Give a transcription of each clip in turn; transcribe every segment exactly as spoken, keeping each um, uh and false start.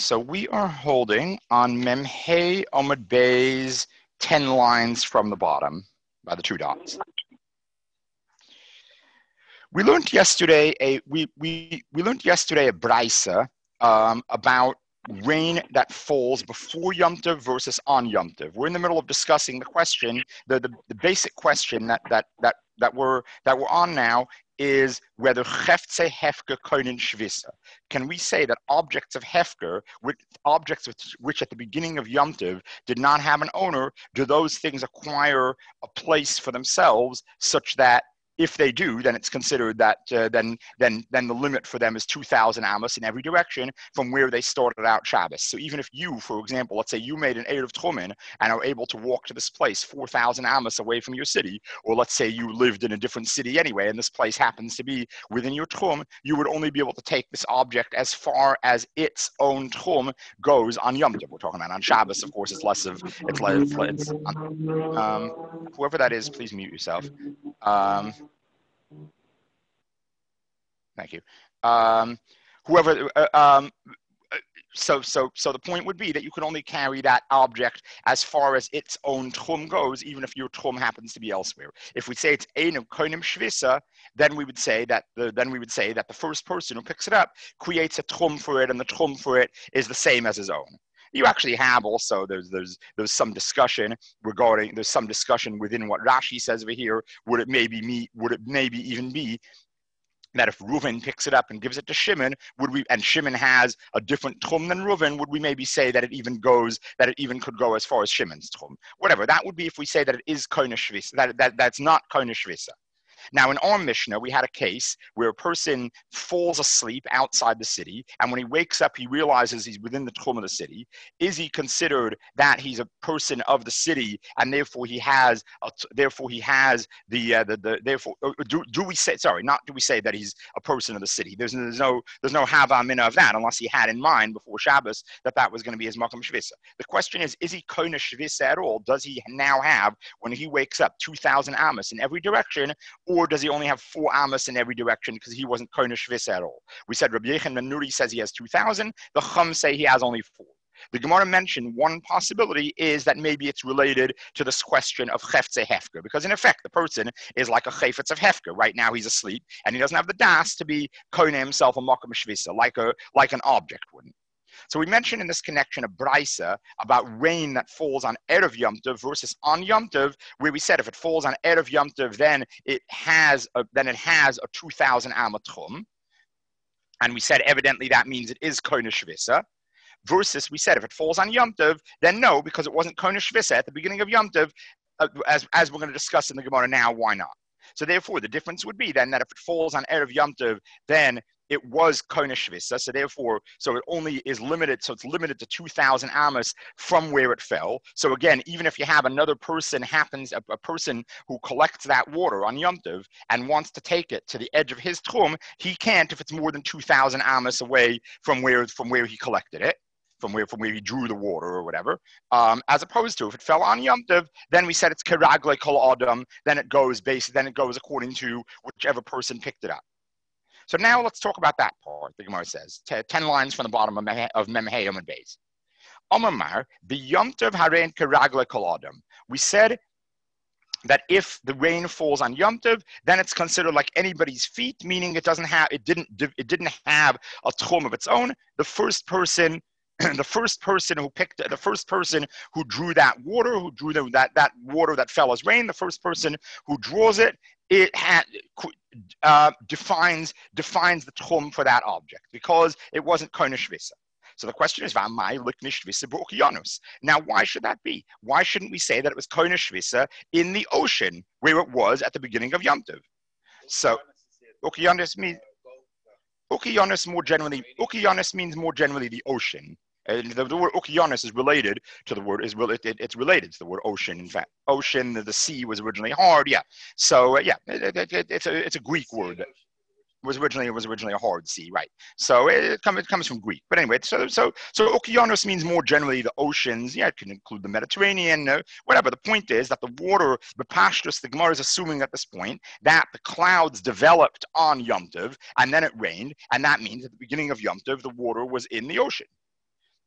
So we are holding on Memhei Omid Bey's ten lines from the bottom by the two dots. We learned yesterday a we we we learned yesterday a brisa um, about rain that falls before Yom Tov versus on Yom Tov. We're in the middle of discussing the question, the the, the basic question that that that that we're that we're on now is whether Heftze Hefker Koinen Shvisa. Can we say that objects of Hefker, which, objects which, which at the beginning of Yom Tov did not have an owner, do those things acquire a place for themselves such that if they do, then it's considered that uh, then then then the limit for them is two thousand amos in every direction from where they started out Shabbos. So even if you, for example, let's say you made an Erev Tchumen and are able to walk to this place four thousand amos away from your city, or let's say you lived in a different city anyway and this place happens to be within your Tchum, you would only be able to take this object as far as its own Tchum goes on Yom Tov. We're talking about on Shabbos, of course, it's less of, it's less, it's, um, whoever that is, please mute yourself. Um, thank you. Um, whoever, uh, um, so so so the point would be that you can only carry that object as far as its own tchum goes, even if your tchum happens to be elsewhere. If we say it's einem koinem shvisa, then we would say that the then we would say that the first person who picks it up creates a tchum for it, and the tchum for it is the same as his own. You actually have also, there's there's there's some discussion regarding, there's some discussion within what Rashi says over here. Would it maybe me, would it maybe even be that if Reuven picks it up and gives it to Shimon, would we, and Shimon has a different tchum than Reuven, would we maybe say that it even goes, that it even could go as far as Shimon's tchum? Whatever, that would be if we say that it is koine shvisa, that, that that's not koine shvisa. Now, in our Mishnah, we had a case where a person falls asleep outside the city, and when he wakes up, he realizes he's within the tchum of the city. Is he considered that he's a person of the city, and therefore he has, a, therefore he has the, uh, the, the therefore, do, do we say, sorry, not do we say that he's a person of the city? There's, there's no, there's no hava mina of that, unless he had in mind before Shabbos that that was going to be his makom shvisa. The question is, is he koine shvisa at all? Does he now have, when he wakes up, two thousand amos in every direction? Or does he only have four amos in every direction because he wasn't koine shvisa at all? We said Rabbi Yechon ben Nuri says he has two thousand. The Chum say he has only four. The Gemara mentioned one possibility is that maybe it's related to this question of Heftze Hefker, because in effect, the person is like a Chayfetz of Hefker. Right now he's asleep and he doesn't have the das to be koine himself a makom shvisa, like a like an object wouldn't. So we mentioned in this connection a brisa about rain that falls on Erev Yom Tov versus on Yom Tov, where we said if it falls on Erev Yom Tov, then it has a, then it has a two thousand amma tchum, and we said evidently that means it is koine shvisa. Versus we said if it falls on Yom Tov, then no, because it wasn't koine shvisa at the beginning of Yom Tov, uh, as as we're going to discuss in the Gemara now. Why not? So therefore, the difference would be then that if it falls on Erev Yom Tov, then it was koine shvisa, so therefore, so it only is limited, so it's limited to two thousand amos from where it fell. So again, even if you have another person happens, a, a person who collects that water on Yom Tov and wants to take it to the edge of his tchum, he can't if it's more than two thousand amos away from where from where he collected it, from where from where he drew the water or whatever. Um, as opposed to if it fell on Yom Tov, then we said it's keragle kol adam, then it goes based, then it goes according to whichever person picked it up. So now let's talk about that part. The Gemara says, ten lines from the bottom of Memhei Omid Beis. Omar, b'Yom Tov harein keragle kol adam. We said that if the rain falls on Yom Tov, then it's considered like anybody's feet, meaning it doesn't have, it didn't, it didn't have a tchum of its own. The first person, the first person who picked, the first person who drew that water, who drew the, that that water that fell as rain, the first person who draws it, it had, uh, defines defines the tchum for that object because it wasn't koine shvisa. So the question is, V'amai liknish shvisa b'okeanos. Now, why should that be? Why shouldn't we say that it was koine shvisa in the ocean where it was at the beginning of Yom Tov? So, okeanos means okeanos more generally. Okeanos means more generally the ocean. And the, the word okeanos is related to the word, is it, it, it's related to the word ocean. In fact, ocean, the, the sea was originally hard. Yeah. So uh, yeah, it, it, it, it's a it's a Greek word. It was originally it was originally a hard sea, right? So it, it, comes, it comes from Greek. But anyway, so so so okeanos means more generally the oceans. Yeah, it can include the Mediterranean, uh, whatever. The point is that the water, the pashtus, the Gemara is assuming at this point that the clouds developed on Yom Tov and then it rained, and that means at the beginning of Yom Tov the water was in the ocean.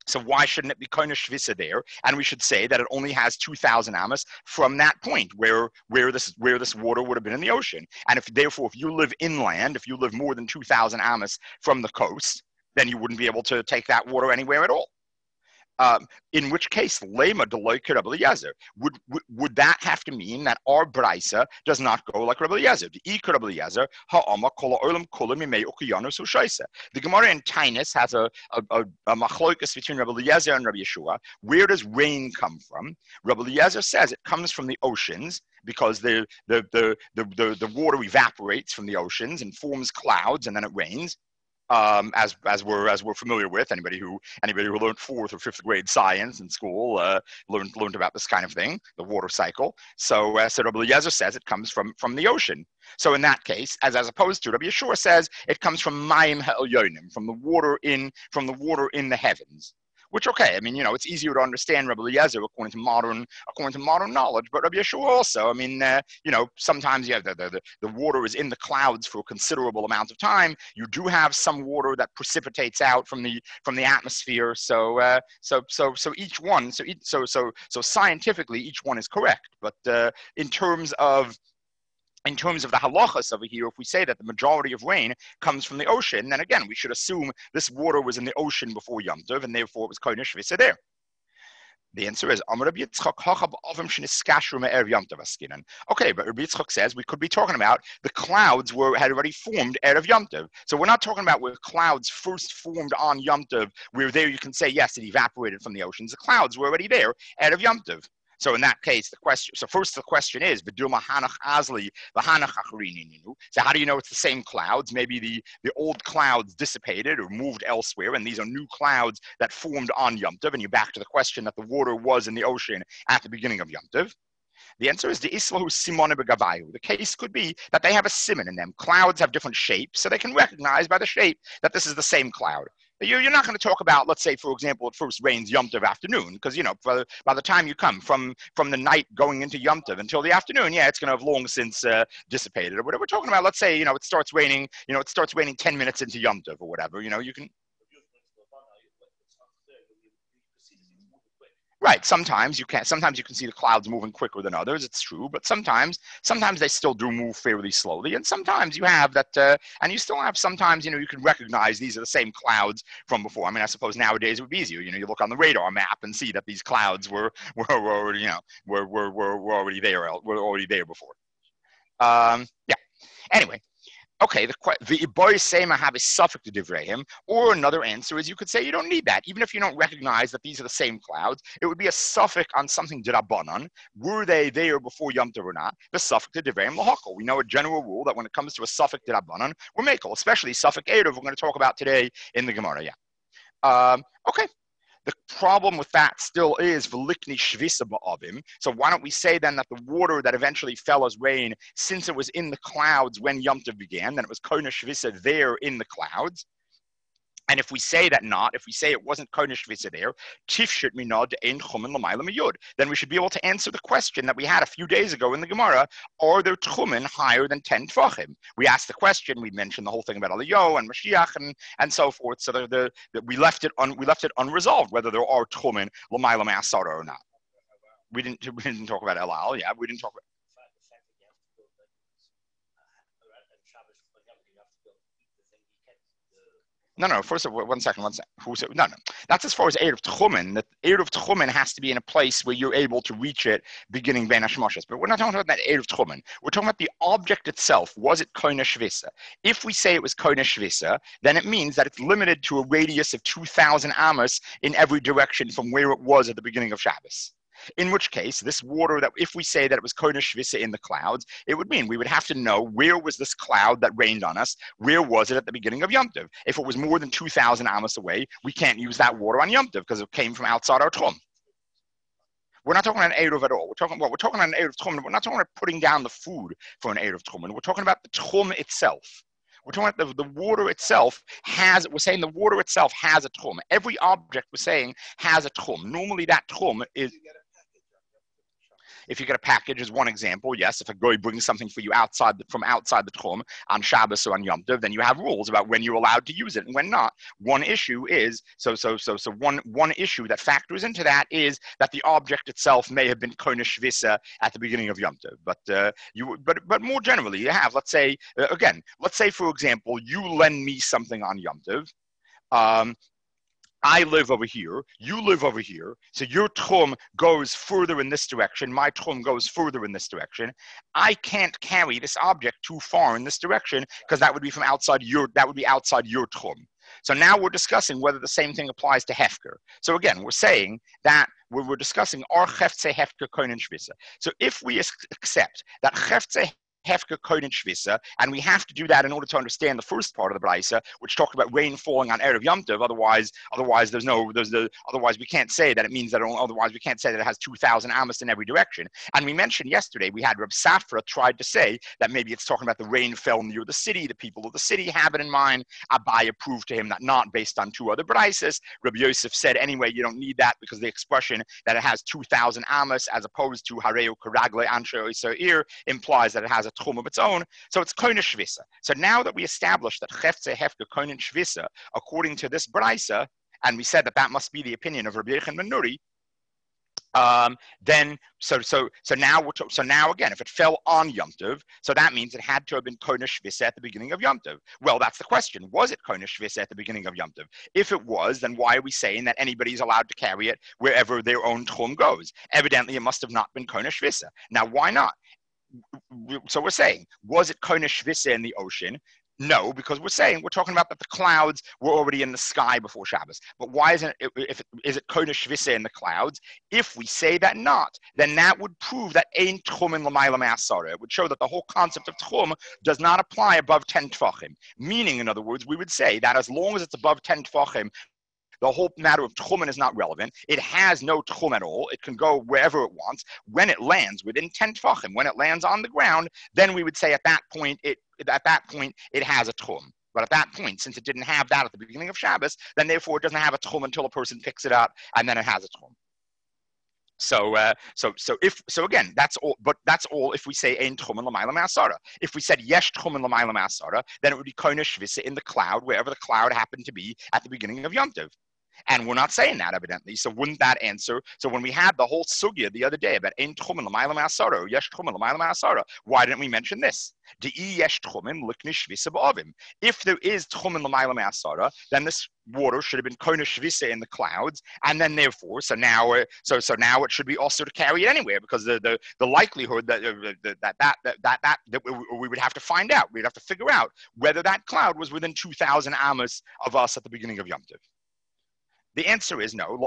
So why shouldn't it be Koine Shvisa there? And we should say that it only has two thousand amos from that point where where this where this water would have been in the ocean. And if therefore, if you live inland, if you live more than two thousand amos from the coast, then you wouldn't be able to take that water anywhere at all. Um, in which case, lema deloy Rabbi Eliezer. Would, would would that have to mean that our brisa does not go like Rabbi Eliezer? The Rabbi Eliezer ha'ama kol ha'olam kula mimei ukiyanus u'shaisa. The Gemara in Tainus has a a, a, a machlokas between Rabbi Eliezer and Rabbi Yeshua. Where does rain come from? Rabbi Eliezer says it comes from the oceans, because the the the the the, the water evaporates from the oceans and forms clouds, and then it rains. Um, as as we're as we're familiar with, anybody who anybody who learned fourth or fifth grade science in school uh, learned learned about this kind of thing, the water cycle. So, uh, so Rabbi Eliezer says it comes from from the ocean. So in that case, as as opposed to Rabbi Yeshua says it comes from Mayim Ha'elyonim, from the water in from the water in the heavens. Which, okay, I mean, you know, it's easier to understand Rabbi Eliezer according to modern, according to modern knowledge. But Rabbi Yeshua also, I mean, uh, you know, sometimes you have the, the the water is in the clouds for a considerable amount of time. You do have some water that precipitates out from the from the atmosphere. So, uh, so, so, so each one, so each, so so so scientifically, each one is correct. But uh, in terms of In terms of the halachas over here, if we say that the majority of rain comes from the ocean, then again, we should assume this water was in the ocean before Yom Tov, and therefore it was Koine Shvisa there. The answer is, Amar Rabbi Yitzchak, okay, but Rabbi Yitzchak says we could be talking about the clouds were had already formed Erev Yom Tov. So we're not talking about where clouds first formed on Yom Tov, where there you can say, yes, it evaporated from the oceans. The clouds were already there, Erev Yom Tov. So in that case, the question. So first, the question is, so how do you know it's the same clouds? Maybe the, the old clouds dissipated or moved elsewhere, and these are new clouds that formed on Yom Tov. And you're back to the question that the water was in the ocean at the beginning of Yom Tov. The answer is the islahu simone begavayu. The case could be that they have a simon in them. Clouds have different shapes, so they can recognize by the shape that this is the same cloud. You're not going to talk about, let's say, for example, it first rains Yom Tov afternoon, because, you know, by the time you come from, from the night going into Yom Tov until the afternoon, yeah, it's going to have long since uh, dissipated or whatever. We're talking about, let's say, you know, it starts raining, you know, it starts raining ten minutes into Yom Tov or whatever, you know, you can. Right. Sometimes you can. Sometimes you can see the clouds moving quicker than others. It's true, but sometimes, sometimes they still do move fairly slowly, and sometimes you have that, uh, and you still have sometimes. You know, you can recognize these are the same clouds from before. I mean, I suppose nowadays it would be easier. You know, you look on the radar map and see that these clouds were were, were already, you know, were were were, were already there. Were already there before. Um, yeah. Anyway. Okay, the the iboy sema have a suffix to divrehim, or another answer is you could say you don't need that. Even if you don't recognize that these are the same clouds, it would be a suffix on something dirabanan. Were they there before Yom Tov or not? The suffix to divrehim lahakol. We know a general rule that when it comes to a suffix dirabanan, we're makel, especially suffix erev. We're going to talk about today in the Gemara. Yeah. Um, okay. The problem with that still is v'likni shvisa ba'avim. So why don't we say then that the water that eventually fell as rain, since it was in the clouds when Yom Tov began, then it was Koine Shvisa there in the clouds. And if we say that not, if we say it wasn't Koine Shvisa there, tifshit minad ein chumen l'mayla miyud, then we should be able to answer the question that we had a few days ago in the Gemara: are there tchumen higher than ten tvachim? We asked the question. We mentioned the whole thing about Eliyahu and Mashiach and, and so forth. So the, the, the, we left it un, we left it unresolved whether there are tchumen l'mayla me'asara or not. We didn't we didn't talk about Elal. Yeah, we didn't talk about. No, no. First of all, one second, one second. Who said, no, no. That's as far as Erev Tchumen. That Erev Tchumen has to be in a place where you're able to reach it, beginning Ben Hashmoshes. But we're not talking about that Erev Tchumen. We're talking about the object itself. Was it Koine Shvisa? If we say it was Koine Shvisa, then it means that it's limited to a radius of two thousand amos in every direction from where it was at the beginning of Shabbos. In which case, this water, that if we say that it was Koine Shvisa in the clouds, it would mean we would have to know where was this cloud that rained on us, where was it at the beginning of Yom Tov. If it was more than two thousand amos away, we can't use that water on Yom Tov because it came from outside our Tchum. We're not talking about an Erev at all. We're talking well, we're talking about an Erev Tchum. We're not talking about putting down the food for an Erev Tchum. We're talking about the Tchum itself. We're talking about the, the water itself has, we're saying the water itself has a Tchum. Every object we're saying has a Tchum. Normally that Tchum is... If you get a package is one example. Yes, if a goy brings something for you outside the, from outside the tchum on Shabbos or on Yom Tov, then you have rules about when you're allowed to use it and when not. One issue is so so so so one one issue that factors into that is that the object itself may have been kona shvisa at the beginning of Yom Tov. But uh, you but but more generally, you have, let's say uh, again, let's say for example, you lend me something on Yom Tov. Um, I live over here, you live over here, so your tchum goes further in this direction, my tchum goes further in this direction. I can't carry this object too far in this direction because that would be from outside your, that would be outside your tchum. So now we're discussing whether the same thing applies to hefker. So again, we're saying that we're, we're discussing our cheftze hefker koinen shvisa. So if we accept that cheftze hefker koinen shvisa, and we have to do that in order to understand the first part of the brisa, which talked about rain falling on erev Yom Tov. Otherwise, otherwise there's no, there's the, otherwise we can't say that it means that. Otherwise, we can't say that it has two thousand amos in every direction. And we mentioned yesterday we had Reb Safra tried to say that maybe it's talking about the rain fell near the city, the people of the city have it in mind. Abaye proved to him that not, based on two other brises. Reb Yosef said anyway you don't need that because the expression that it has two thousand amos as opposed to hareu karagle anshe oiser implies that it has a tchum of its own, so it's koine shvisa. So now that we established that cheftze hefker koine shvisa, according to this brisa, and we said that that must be the opinion of Rabbi Yechon ben Nuri, um, then so so so now we're so now again, if it fell on Yom Tov, so that means it had to have been koine shvisa at the beginning of Yom Tov. Well, that's the question: was it koine shvisa at the beginning of Yom Tov? If it was, then why are we saying that anybody's allowed to carry it wherever their own tchum goes? Evidently, it must have not been koine shvisa. Now, why not? So we're saying, was it koine shvisa in the ocean? No, because we're saying, we're talking about that the clouds were already in the sky before Shabbos. But why isn't it, if it, is it koine shvisa in the clouds? If we say that not, then that would prove that ein tchum in l'mayla me'asara. It would show that the whole concept of tchum does not apply above ten tfachim. Meaning, in other words, we would say that as long as it's above ten tfachim, the whole matter of tchumen is not relevant. It has no tchum at all. It can go wherever it wants. When it lands within ten tfachim, when it lands on the ground, then we would say at that point it at that point it has a tchum. But at that point, since it didn't have that at the beginning of Shabbos, then therefore it doesn't have a tchum until a person picks it up, and then it has a tchum. So, uh, so, so if so again, that's all. But that's all. If we say ein tchumen l'mayla me'asara, if we said yesh tchumen l'mayla me'asara, then it would be koine shvisa in the cloud, wherever the cloud happened to be at the beginning of Yom Tov. And we're not saying that, evidently. So wouldn't that answer? So when we had the whole sugya the other day about ein tchumen l'mayla me'asara, yesh tchumen l'mayla me'asara, why didn't we mention this? De'i yesh tchumen l'knei shvisa ba'avim. If there is tchumen l'mayla me'asara, then this water should have been koine shvisa in the clouds, and then therefore, so now, uh, so so now it should be also to carry it anywhere, because the the, the likelihood that, uh, that, that that that that that that we would have to find out, we'd have to figure out whether that cloud was within two thousand amos of us at the beginning of Yom Tov. The answer is no.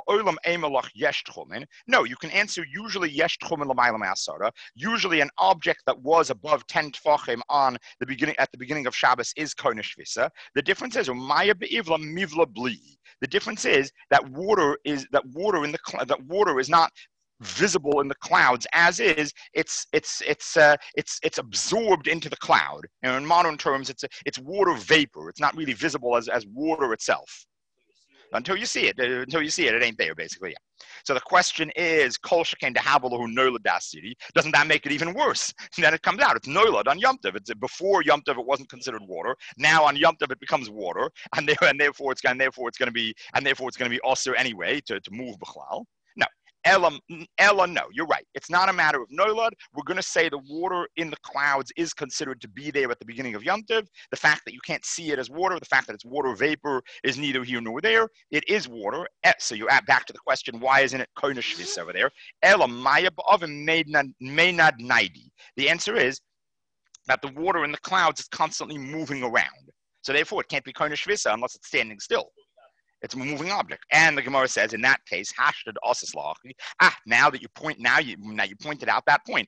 No, you can answer usually yesh tchumen l'mayla me'asara. Usually an object that was above ten tfachim on the beginning at the beginning of Shabbos is koine shvisa. The difference is maya be'ivla mivla bli. The difference is that water is that water in the that water is not visible in the clouds as is. It's it's it's uh, it's it's absorbed into the cloud. You know, in modern terms, it's a, it's water vapor. It's not really visible as as water itself. Until you see it, until you see it, it ain't there, basically. Yeah. So the question is, Kol sheken dehavelahu nolad dasiri. Doesn't that make it even worse? And then it comes out. It's nolad on Yom Tov. It's before Yom Tov, it wasn't considered water. Now on Yom Tov, it becomes water, and, there, and therefore it's going, therefore it's going to be, and therefore it's going to be also anyway to, to move b'chlal. No. Ella, Ella, no, you're right. It's not a matter of nolad. We're going to say the water in the clouds is considered to be there at the beginning of Yom Tov. The fact that you can't see it as water, the fact that it's water vapor is neither here nor there. It is water. So you add back to the question, why isn't it koine shvisa over there? Ella maya b'avim meinad naidi. The answer is that the water in the clouds is constantly moving around. So therefore, it can't be koine shvisa unless it's standing still. It's a moving object. And the Gemara says, in that case, hashtag osaslachi. Ah, now that you point, now you now you pointed out that point.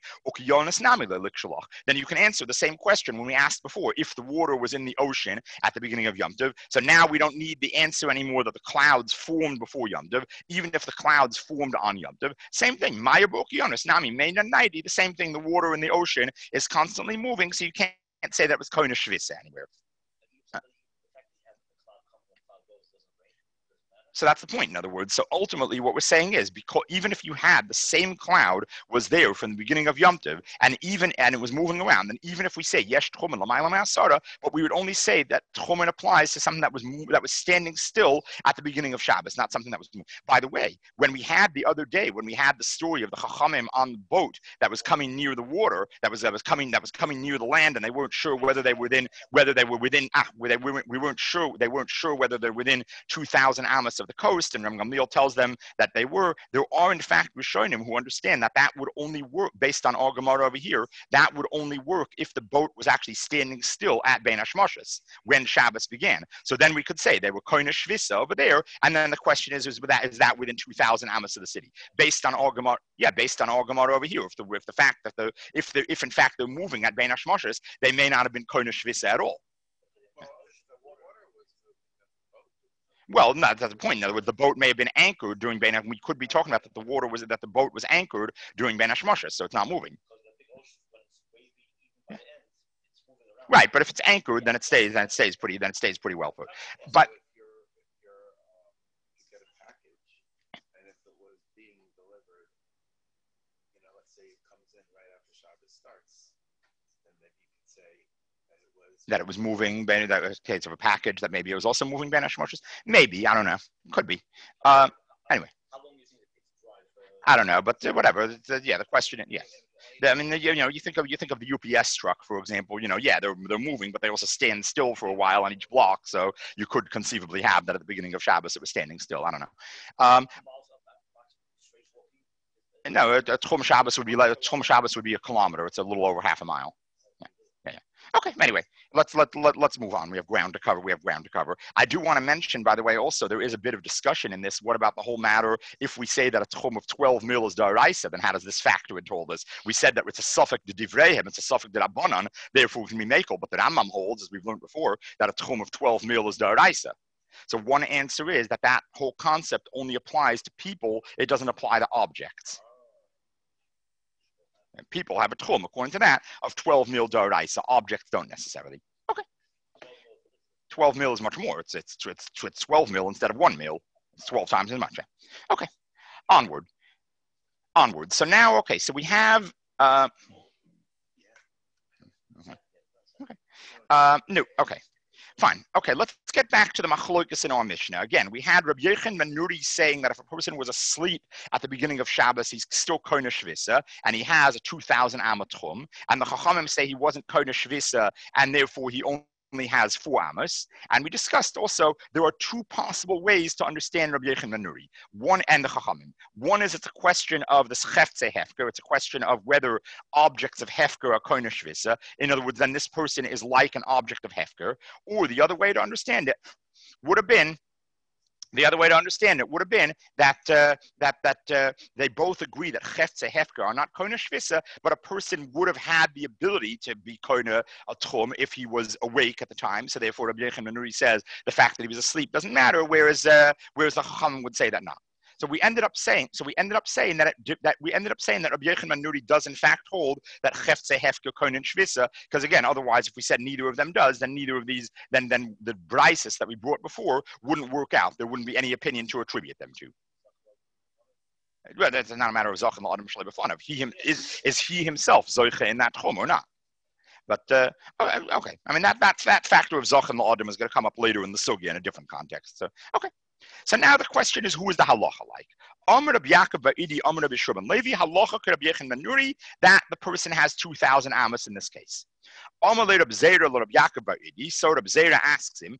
Then you can answer the same question when we asked before, if the water was in the ocean at the beginning of Yom Tov. So now we don't need the answer anymore that the clouds formed before Yom Tov, even if the clouds formed on Yom Tov. Same thing. Maya b'okionis nami meina naidi. The same thing. The water in the ocean is constantly moving, so you can't say that was koine shvisa anywhere. So that's the point, in other words. So ultimately what we're saying is, because even if you had the same cloud was there from the beginning of Yom Tov, and even and it was moving around, and even if we say yesh tchumen l'mayla ma'asara, but we would only say that tchumen applies to something that was that was standing still at the beginning of Shabbos, not something that was moving. By the way, when we had the other day, when we had the story of the Chachamim on the boat that was coming near the water, that was that was coming that was coming near the land, and they weren't sure whether they were within whether they were within ah, they weren't, we weren't sure they weren't sure whether they're within two thousand amos of the coast, and Ram Gamliel tells them that they were. There are in fact Rishonim who understand that that would only work based on our Gemara over here. That would only work if the boat was actually standing still at Bein Hashmoshes when Shabbos began. So then we could say they were Koine Shvisa over there, and then the question is, is that is that within two thousand amos of the city based on our Gemara? Yeah, based on our Gemara over here. If the if the fact that the if the if in fact they're moving at Bein Hashmoshes, they may not have been Koine Shvisa at all. Well, no, that's the point. In other words, the boat may have been anchored during Bein. We could be talking about that the water was that the boat was anchored during Bein Hashmoshes, so it's not moving. Yeah. Right, but if it's anchored, then it stays. Then it stays pretty. Then it stays pretty well put. But that it was moving, that was case of a package that maybe it was also moving Bein Hashmoshes. Maybe, I don't know. Could be. Uh, anyway. I don't know, but whatever. The, yeah, the question, yeah. The, I mean, the, you know, you think of you think of the U P S truck, for example. You know, yeah, they're they're moving, but they also stand still for a while on each block. So you could conceivably have that at the beginning of Shabbos, it was standing still. I don't know. Um, no, a, a Tchum Shabbos would be like a Tchum Shabbos would be a kilometer. It's a little over half a mile. Yeah, yeah. Okay. Anyway, let's let, let let's move on. We have ground to cover. We have ground to cover. I do want to mention, by the way, also there is a bit of discussion in this. What about the whole matter? If we say that a tchum of twelve mil is daraisa, then how does this factor into all this? We said that it's a suffix de divrehim, it's a suffix de rabbanan, therefore we can be makel. But the Rambam holds, as we've learned before, that a tchum of twelve mil is daraisa. So one answer is that that whole concept only applies to people. It doesn't apply to objects. And people have a tchum, according to that, of twelve mil daraisa. Objects don't necessarily. Okay. twelve mil is much more. It's, it's, it's, it's twelve mil instead of one mil. It's twelve times as much. Okay. Onward. Onward. So now, okay, so we have... Uh, okay. Uh, no, okay. Fine. Okay, let's get back to the machlokas in our Mishnah. Again, we had Rabbi Yochanan ben Nuri saying that if a person was asleep at the beginning of Shabbos, he's still koine shvisa, and he has a two thousand amma tchum. And the Chachamim say he wasn't koine shvisa, and therefore he only has four amos. And we discussed also there are two possible ways to understand Rabbi Yochanan ben Nuri. One, and the Chachamim. One is it's a question of the scheftze hefker. It's a question of whether objects of hefker are koine shvisa. In other words, then this person is like an object of hefker. Or the other way to understand it would have been, the other way to understand it would have been that uh, that that uh, they both agree that cheftze hefker are not koine shvisa, but a person would have had the ability to be koine a tchum if he was awake at the time. So therefore, Rabbi Yochanan ben Nuri says the fact that he was asleep doesn't matter, whereas uh, whereas the Chacham would say that not. So we ended up saying, so we ended up saying that it, that we ended up saying that Rabbi Yochanan ben Nuri does in fact hold that cheftze hefker koine shvisa, because again, otherwise, if we said neither of them does, then neither of these, then then the brises that we brought before wouldn't work out. There wouldn't be any opinion to attribute them to. Well, that's not a matter of zoch and l'adam shalei b'fanav. He him is is he himself zoche in that tchum or not? But uh, okay, I mean that that that factor of zoch and l'adam is going to come up later in the sugya in a different context. So okay. So now the question is, who is the halacha like? Amr Rabbi Yaakov Ba'idi, Amr Rabbi Shua ben Levi, halacha Rabbi Yochanan ben Nuri, that the person has two thousand amos in this case. Amr Rabbi Zera Rabbi Yaakov Ba'idi, so Rabbi Zera asks him,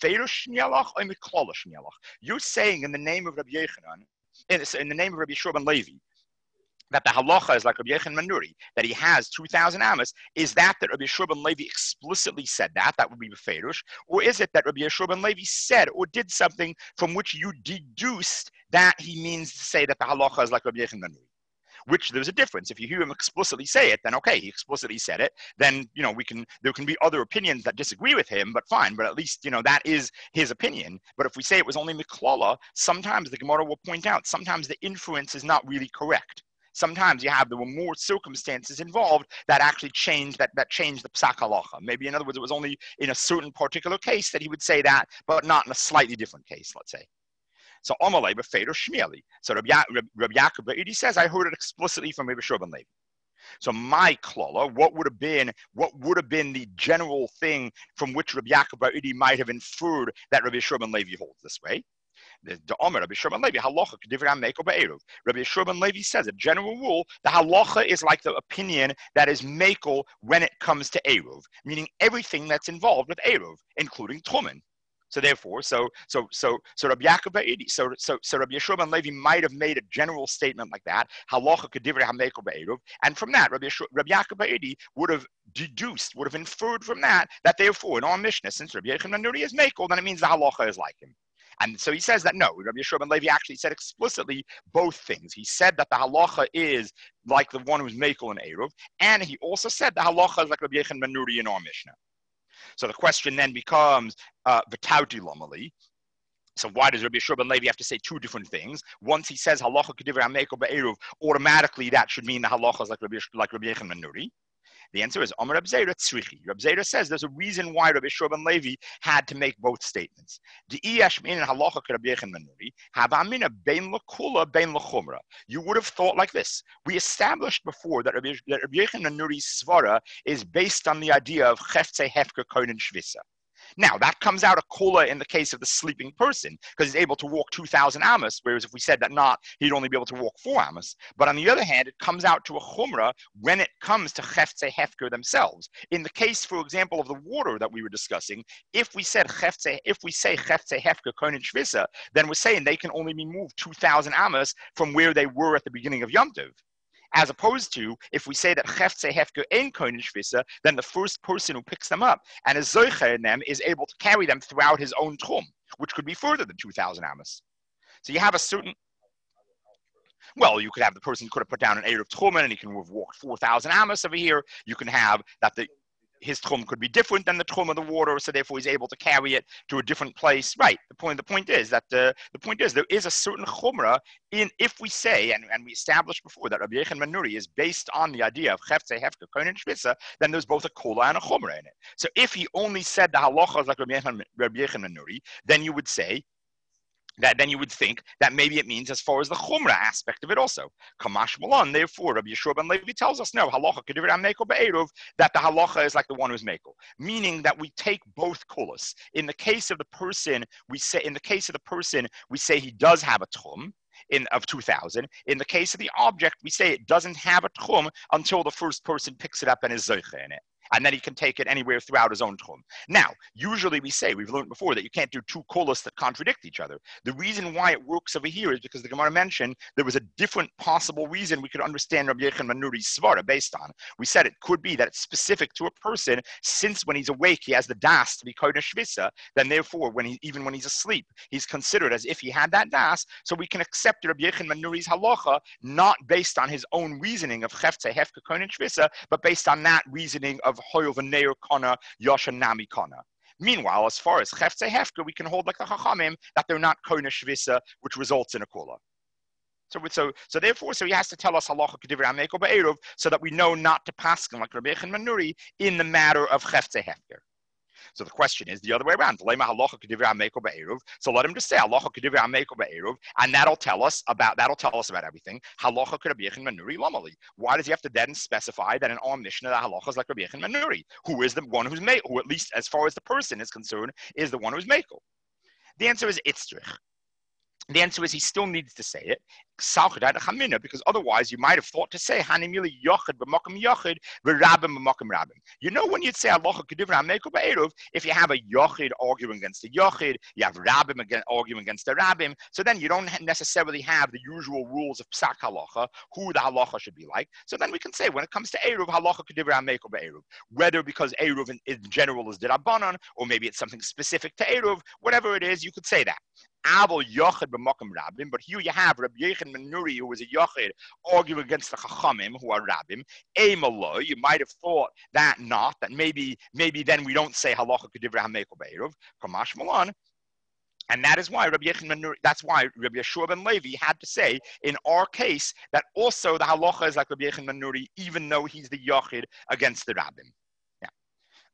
you're saying in the name of Rabbi Yochanan, in, in the name of Rabbi Shua ben Levi, that the halacha is like Rabbi Yochanan ben Nuri, that he has two thousand amos, is that that Rabbi Yeshua ben Levi explicitly said that, that would be befeirush, or is it that Rabbi Yeshua ben Levi said or did something from which you deduced that he means to say that the halacha is like Rabbi Yochanan ben Nuri? Which there's a difference. If you hear him explicitly say it, then okay, he explicitly said it. Then, you know, we can, there can be other opinions that disagree with him, but fine. But at least, you know, that is his opinion. But if we say it was only miklala, sometimes the Gemara will point out, sometimes the inference is not really correct. Sometimes you have, there were more circumstances involved that actually changed, that, that changed the psak halacha. Maybe, in other words, it was only in a certain particular case that he would say that, but not in a slightly different case, let's say. So Amalei b'feder Shmieli. So Rabbi, ya- Rabbi Yaakov Ba'idi says, I heard it explicitly from Rabbi Shua ben Levi. So my klala, what would have been, what would have been the general thing from which Rabbi Yaakov Ba'idi might have inferred that Rabbi Shua ben Levi holds this way? The Omer Rabbi Shua ben Levi halacha k'divrei mekel be'eruv. Rabbi Shua ben Levi says a general rule: the halacha is like the opinion that is mekel when it comes to eruv, meaning everything that's involved with eruv, including trumin. So therefore, so so so so Rabbi Yaakov Ba'idi, so so so Rabbi Yeshua ben Levi might have made a general statement like that, halacha k'divrei hamekel be'eruv, and from that, Rabbi Yeshua, Rabbi Yaakov Ba'idi would have deduced, would have inferred from that that therefore in our Mishnah, since Rabbi Yochanan ben Nuri is mekel, then it means the halacha is like him. And so he says that no, Rabbi Yeshua ben Levi actually said explicitly both things. He said that the halacha is like the one who's mekel in eruv, and he also said the halacha is like Rabbi Yochanan ben Nuri in our Mishnah. So the question then becomes, v'tauti lomali. So why does Rabbi Yeshua ben Levi have to say two different things? Once he says halacha k'divrei hamekel be'eruv, automatically that should mean the halacha is like Rabbi like Rabbi Yochanan ben Nuri. The answer is Amar Reb Zera tzrichi. Reb Zera says there's a reason why Rabbi Yeshua ben Levi had to make both statements. The iyashmin and halacha k'Rabbi Yochanan ben Nuri have amina bein lekula bein lechumra. You would have thought like this. We established before that Rabbi, that Rabbi Yochanan ben Nuri's svara is based on the idea of cheftzei hefker koinen shvisa. Now, that comes out a kula in the case of the sleeping person, because he's able to walk two thousand amos, whereas if we said that not, he'd only be able to walk four amos. But on the other hand, it comes out to a chumrah when it comes to cheftzei hefker themselves. In the case, for example, of the water that we were discussing, if we said cheftzei, if we say cheftzei hefker koinen shvisa, then we're saying they can only be moved two thousand amos from where they were at the beginning of Yom Tov. As opposed to, if we say that cheftzei hefker ein koinen shvisa, then the first person who picks them up and is zoicher in them is able to carry them throughout his own tchum, which could be further than two thousand amos. So you have a certain, well, you could have the person could have put down an eruv tchumen and he can have walked four thousand amos over here. You can have that the his tchum could be different than the tchum of the water, so therefore he's able to carry it to a different place. Right. The point. The point is that uh, the point is there is a certain chumrah in if we say and, and we established before that Rabbi Yochanan ben Nuri is based on the idea of cheftzei hefker koinen shvisa, then there's both a kola and a chumrah in it. So if he only said the halacha is like Rabbi Yochanan ben Nuri, then you would say. That then you would think that maybe it means as far as the chumrah aspect of it also. Kamash Malon, therefore, Rabbi Yeshua ben Levi tells us no, halacha k'divrei hamekel be'eruv, that the halacha is like the one who's mekel, meaning that we take both kulas. In the case of the person, we say in the case of the person, we say he does have a tchum in of two thousand. In the case of the object, we say it doesn't have a tchum until the first person picks it up and is zoiche in it. And then he can take it anywhere throughout his own tchum. Now, usually we say, we've learned before, that you can't do two kolos that contradict each other. The reason why it works over here is because the Gemara mentioned there was a different possible reason we could understand Rabbi Yochanan ben Nuri's svara based on. We said it could be that it's specific to a person, since when he's awake he has the das to be kodesh shvisa, then therefore, when he, even when he's asleep, he's considered as if he had that das, so we can accept Rabbi Yochanan ben Nuri's halacha, not based on his own reasoning of cheftzei hefker koinen shvisa, but based on that reasoning of hoyov v'neir kana yoshan nami kana. Meanwhile, as far as cheftzei hefker, we can hold like the chachamim that they're not koine shvisa, which results in a kula. So, so, so therefore, so he has to tell us halacha k'divrei hamekel be'eruv, so that we know not to paskin like Rabbi Yochanan ben Nuri in the matter of cheftzei hefker. So the question is the other way around. So let him just say halacha k'divrei hamekel be'eruv, and that'll tell us about that'll tell us about everything. Halacha k'Rabbi Yochanan ben Nuri lomali. Why does he have to then specify that in our Mishnah that halacha is like Rabbi Yochanan ben Nuri, who is the one who's made, who at least as far as the person is concerned is the one who's mekel? The answer is itzrich. The answer is he still needs to say it, because otherwise you might have thought to say hanimili yochid b'makom yochid v'rabim b'makom rabim. You know when you'd say halacha k'divrei hamekel be'eruv, if you have a yochid arguing against a yochid, you have rabim again arguing against a rabim, so then you don't necessarily have the usual rules of psak halacha, who the halacha should be like. So then we can say when it comes to eruv, halacha k'divrei hamekel be'eruv, whether because eruv in, in general is dirabanan, or maybe it's something specific to eruv, whatever it is, you could say that. But here you have Rabbi Yochanan ben Nuri, who is a Yochid, arguing against the Chachamim, who are Rabbim. Eimallah, you might have thought that not, that maybe maybe then we don't say Halacha K'divrei Hamekel Be'eruv, Kamash Malan. And that is why Rabbi Yochanan ben Nuri, that's why Rabbi Yeshua ben Levi had to say, in our case, that also the Halacha is like Rabbi Yochanan ben Nuri, even though he's the Yochid against the Rabbim.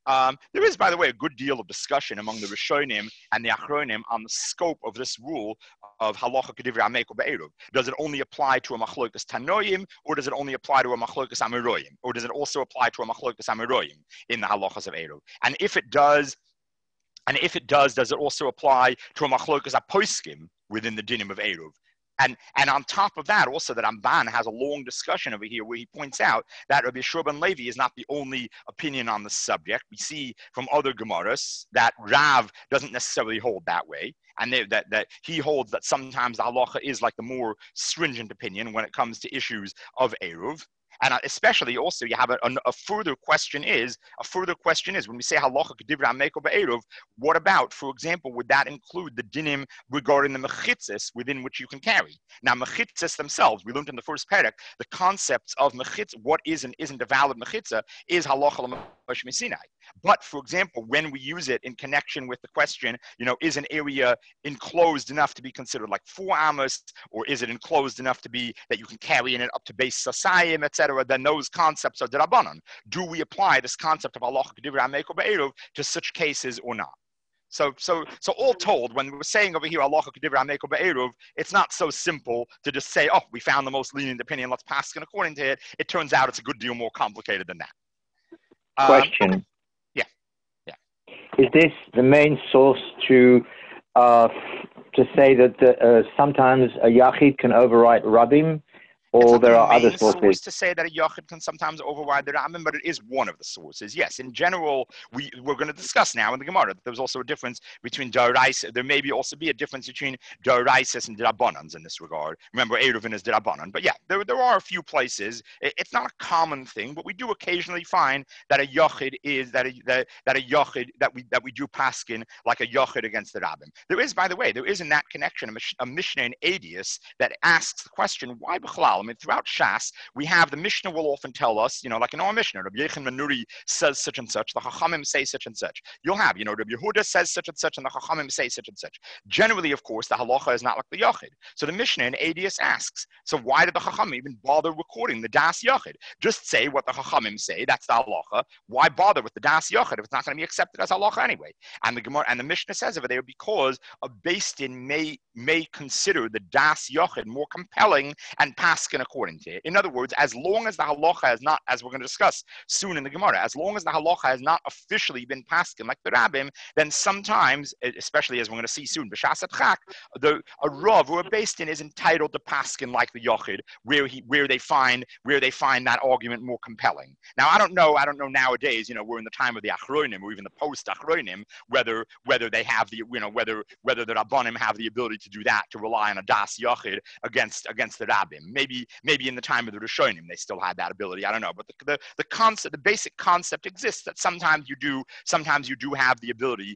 Um, there is, by the way, a good deal of discussion among the Rishonim and the Achronim on the scope of this rule of halacha kedivri amekel be'eruv. Does it only apply to a machlokas tanoim, or does it only apply to a machlokas amiroyim, or does it also apply to a machlokas amiroyim in the halachas of eruv? And if it does, and if it does, does it also apply to a machlokas aposkim within the dinim of eruv? And, and on top of that, also that Ramban has a long discussion over here where he points out that Rabbi Yeshua ben Levi is not the only opinion on the subject. We see from other Gemaras that Rav doesn't necessarily hold that way, and they, that, that he holds that sometimes the halacha is like the more stringent opinion when it comes to issues of Eruv. And especially also you have a, a, a further question is, a further question is, when we say halacha kedivra amekel be'eruv, what about, for example, would that include the dinim regarding the mechitzas within which you can carry? Now, mechitzas themselves, we learned in the first parak, the concepts of mechitza, what is and isn't a valid mechitza, is halacha l'moshe Sinai. But, for example, when we use it in connection with the question, you know, is an area enclosed enough to be considered like four amos, or is it enclosed enough to be that you can carry in it up to base sasayim, et cetera, then those concepts are derabanan. Do we apply this concept of halacha kedivra amekel be'eruv to such cases or not? So, so, so all told, when we're saying over here halacha kedivra amekel be'eruv, it's not so simple to just say, oh, we found the most lenient opinion, let's pass it according to it. It turns out it's a good deal more complicated than that. Question. Um, yeah, yeah. Is this the main source to uh, to say that the, uh, sometimes a yachid can overwrite rabbim? Or there are other sources. Source to say that a yachid can sometimes override the rabbim, but it is one of the sources. Yes, in general, we we're going to discuss now in the Gemara that there's also a difference between d'oraisa. There may be also be a difference between d'oraisas and d'rabbanans in this regard. Remember, eruvin is d'rabbanan, but yeah, there there are a few places. It, it's not a common thing, but we do occasionally find that a yachid is that a that, that a yachid that we that we do paskin like a yachid against the rabbim. There is, by the way, there is in that connection a, a Mishnah in Adius that asks the question, why b'chalal? I mean, throughout Shas, we have the Mishnah will often tell us, you know, like in our Mishnah, Rabbi Yechon Manuri says such and such, the Chachamim say such and such. You'll have, you know, Rabbi Yehuda says such and such, and the Chachamim say such and such. Generally, of course, the halacha is not like the Yachid. So the Mishnah in Adius asks, so why did the Chachamim even bother recording the Das Yachid? Just say what the Chachamim say, that's the halacha. Why bother with the Das Yachid if it's not going to be accepted as halacha anyway? And the Gemara and the Mishnah says over there, because a Beis Din may may consider the Das Yachid more compelling and paskin according to it. In other words, as long as the halacha has not, as we're going to discuss soon in the Gemara, as long as the halacha has not officially been paskin like the rabbim, then sometimes, especially as we're going to see soon, b'shas chak, the a rav or a Beis Din is entitled to paskin like the yachid, where he where they find where they find that argument more compelling. Now, I don't know, I don't know nowadays, you know, we're in the time of the achronim or even the post achronim, whether whether they have the, you know, whether whether the rabbanim have the ability to do that, to rely on a das yachid against against the rabbim. Maybe maybe in the time of the Rishonim they still had that ability. I don't know, but the the, the concept, the basic concept exists that sometimes you do sometimes you do have the ability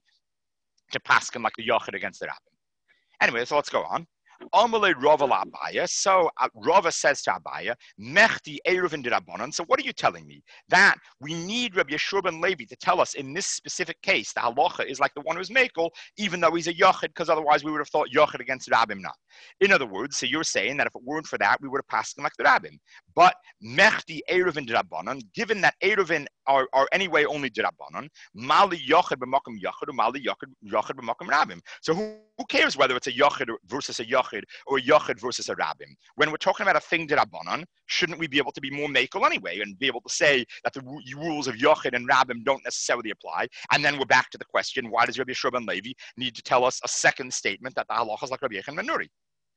to paskin like the yachid against the rabbim. Anyway, so let's go on. Amalei Rava Abaya. So uh, Rava says to Abaya, Mechti Eruvin D'Rabbanan. So what are you telling me? That we need Rabbi Yeshua ben Levi to tell us in this specific case, the halacha is like the one who's mekel, even though he's a yachid, because otherwise we would have thought yachid against the rabbim not. In other words, so you're saying that if it weren't for that, we would have passed him like the rabbim. But Mechti Eruvin D'Rabbanan, given that Eruvin are, are anyway only D'Rabbanan, Mali yachid b'makom yachid, or Mali yachid yachid b'makom rabbim. So who, who cares whether it's a yachid versus a yachid or a yachid versus a rabbim? When we're talking about a thing d'Rabbanan, shouldn't we be able to be more mekel anyway and be able to say that the rules of yachid and rabbim don't necessarily apply? And then we're back to the question, why does Rabbi Yeshua ben Levi need to tell us a second statement that the halacha is like Rabbi Yechon Manuri?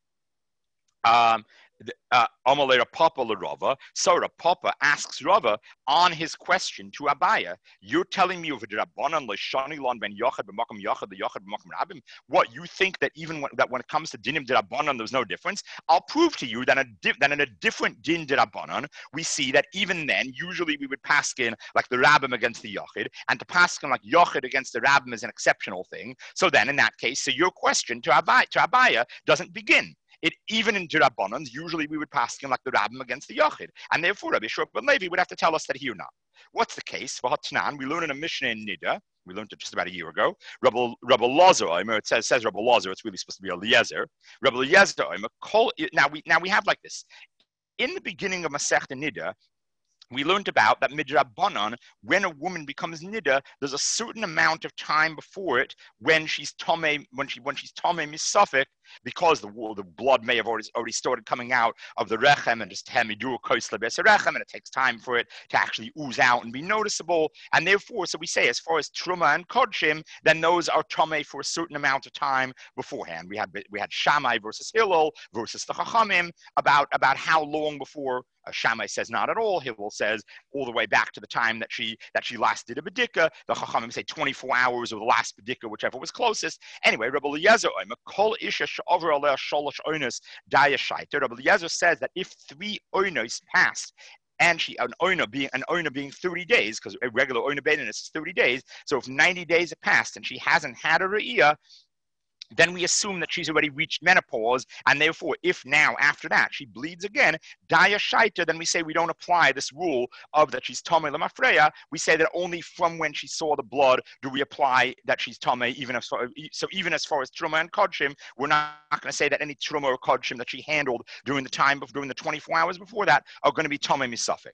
Um, Amalei Papa Rava. So Papa asks Rava on his question to Abaya, you're telling me over the Rabbanan Leshani Lon ben Yachid b'makom Yachid the Yachid b'makom Rabbim? What, you think that even when, that when it comes to dinim d'Rabbanan there's no difference? I'll prove to you that, a di- that in a different din d'Rabbanan we see that even then usually we would paskin like the Rabbim against the Yachid, and to paskin like Yachid against the Rabbim is an exceptional thing. So then in that case, so your question to Abaya, to Abaya doesn't begin. It, even in D'Rabbanans, usually we would pass him like the Rabbim against the Yachid. And therefore, Rabbi Yeshua ben Levi would have to tell us that here not. What's the case? For Hatnan, we learn in a Mishnah in Nida, we learned it just about a year ago. Rabbi, Rabbi Lazar, I mean, it says, says Rabbi Lazar, it's really supposed to be Eliezer. Rabbi Eliezer, now we, now we have like this. In the beginning of Masechta Nida, we learned about that midrabanan, when a woman becomes nida, there's a certain amount of time before it when she's tome, when she when she's tome misafik, because the the blood may have already already started coming out of the rechem and just hemidu koisle rechem, and it takes time for it to actually ooze out and be noticeable. And therefore, so we say, as far as truma and kodshim, then those are tome for a certain amount of time beforehand. We had we had Shammai versus Hillel versus the Chachamim about about how long before. Uh, Shammai says not at all. Hillel says all the way back to the time that she that she last did a bedika. The Chachamim say twenty-four hours or the last bedika, whichever was closest. Anyway, Rabbi Eliezer kol isha she'over aleh sholosh onos dayashaita. Rabbi Eliezer says that if three onos passed, and she an owner being an owner being thirty days, because a regular owner baitiness is thirty days. So if ninety days have passed and she hasn't had a re'iyah, then we assume that she's already reached menopause, and therefore, if now, after that, she bleeds again, daya shaita, then we say we don't apply this rule of that she's tamei lemafreya. We say that only from when she saw the blood do we apply that she's tamei, even as far, so even as far as truma and kodshim, we're not, not going to say that any truma or kodshim that she handled during the time of during the twenty-four hours before that are going to be tamei misafik.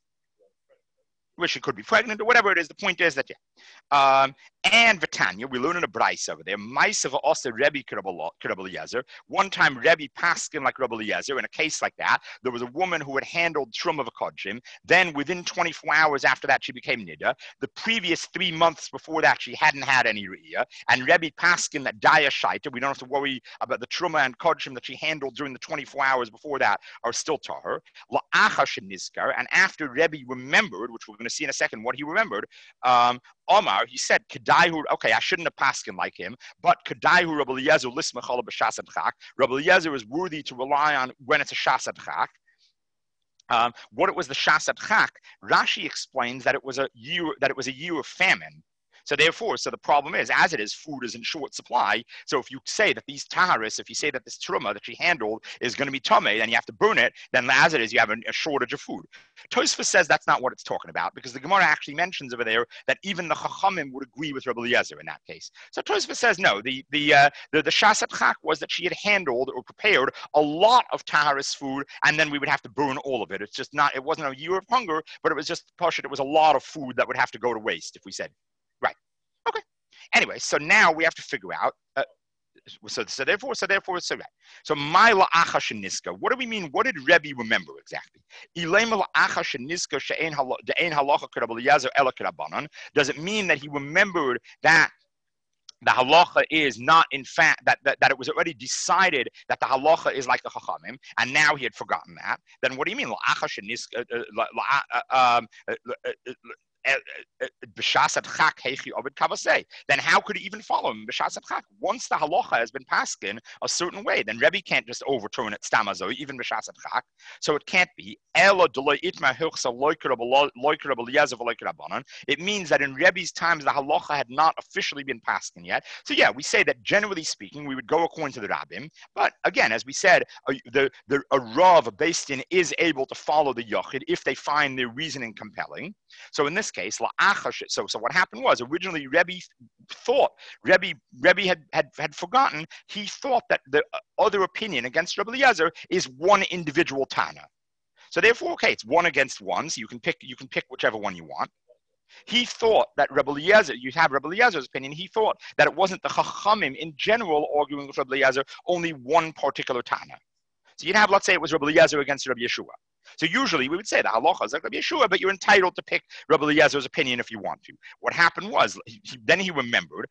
Which she could be pregnant or whatever it is. The point is that, yeah. Um, and Vitanya, we learn in a Bryce over there. Ma'aseh also Rebbe Rabbi Eliezer. One time Rebbe paskin like Rabbi Eliezer. In a case like that, there was a woman who had handled Trum of a Kodshim. Then within twenty-four hours after that, she became Nida. The previous three months before that, she hadn't had any Re'iyah. And Rebbe paskin that Daya Shaita, we don't have to worry about the Truma and Kodshim that she handled during the twenty-four hours before that are still Tahar. La'acha Shenizkar. And after Rebbe remembered, which we're going to see in a second what he remembered, um, Omar, he said, Kedaihu, okay, I shouldn't have passed him like him, but Kedaihu Rabbi Eliezer lismachala b'shas adchak. Rabbi Eliezer is worthy to rely on when it's a shas adchak. Um, what it was the shas adchak, Rashi explains that it was a year, that it was a year of famine. So therefore, so the problem is, as it is, food is in short supply. So if you say that these taharis, if you say that this truma that she handled is going to be tamei, then you have to burn it, then as it is, you have a, a shortage of food. Tosfos says that's not what it's talking about, because the Gemara actually mentions over there that even the Chachamim would agree with Rabbi Eliezer in that case. So Tosfos says no, the the uh, the, the shas adchak was that she had handled or prepared a lot of taharis food, and then we would have to burn all of it. It's just not, it wasn't a year of hunger, but it was just, Pashut, it was a lot of food that would have to go to waste if we said. Right. Okay. Anyway, so now we have to figure out. Uh, so, so therefore, so therefore, so right. So my la'acha sheniska. What do we mean? What did Rebbe remember exactly? Does it mean that he remembered that the halacha is not, in fact, that, that, that it was already decided that the halacha is like the chachamim, and now he had forgotten that? Then what do you mean? La'acha sheniska. Um. Then how could he even follow him? Once the halacha has been paskin a certain way, then Rebbe can't just overturn it stamazo, even b'shas adchak. So it can't be. It means that in Rebbe's times the halacha had not officially been paskin yet. So yeah, we say that generally speaking we would go according to the rabbim. But again, as we said, the the a rav, a beis din, is able to follow the yochid if they find their reasoning compelling. So in this case, so so what happened was originally Rebbe thought Rebbe Rebbe had, had had forgotten. He thought that the other opinion against Rabbi Eliezer is one individual Tana. So therefore, okay, it's one against one. So you can pick you can pick whichever one you want. He thought that Rabbi Eliezer, you have Rabbi Eliezer's opinion. He thought that it wasn't the Chachamim in general arguing with Rabbi Eliezer, only one particular Tana. So you'd have, let's say, it was Rabbi Eliezer against Rabbi Yeshua. So usually we would say the halacha is like Rabbi Yeshua, but you're entitled to pick Rabbi Eliezer's opinion if you want to. What happened was, he, then he remembered,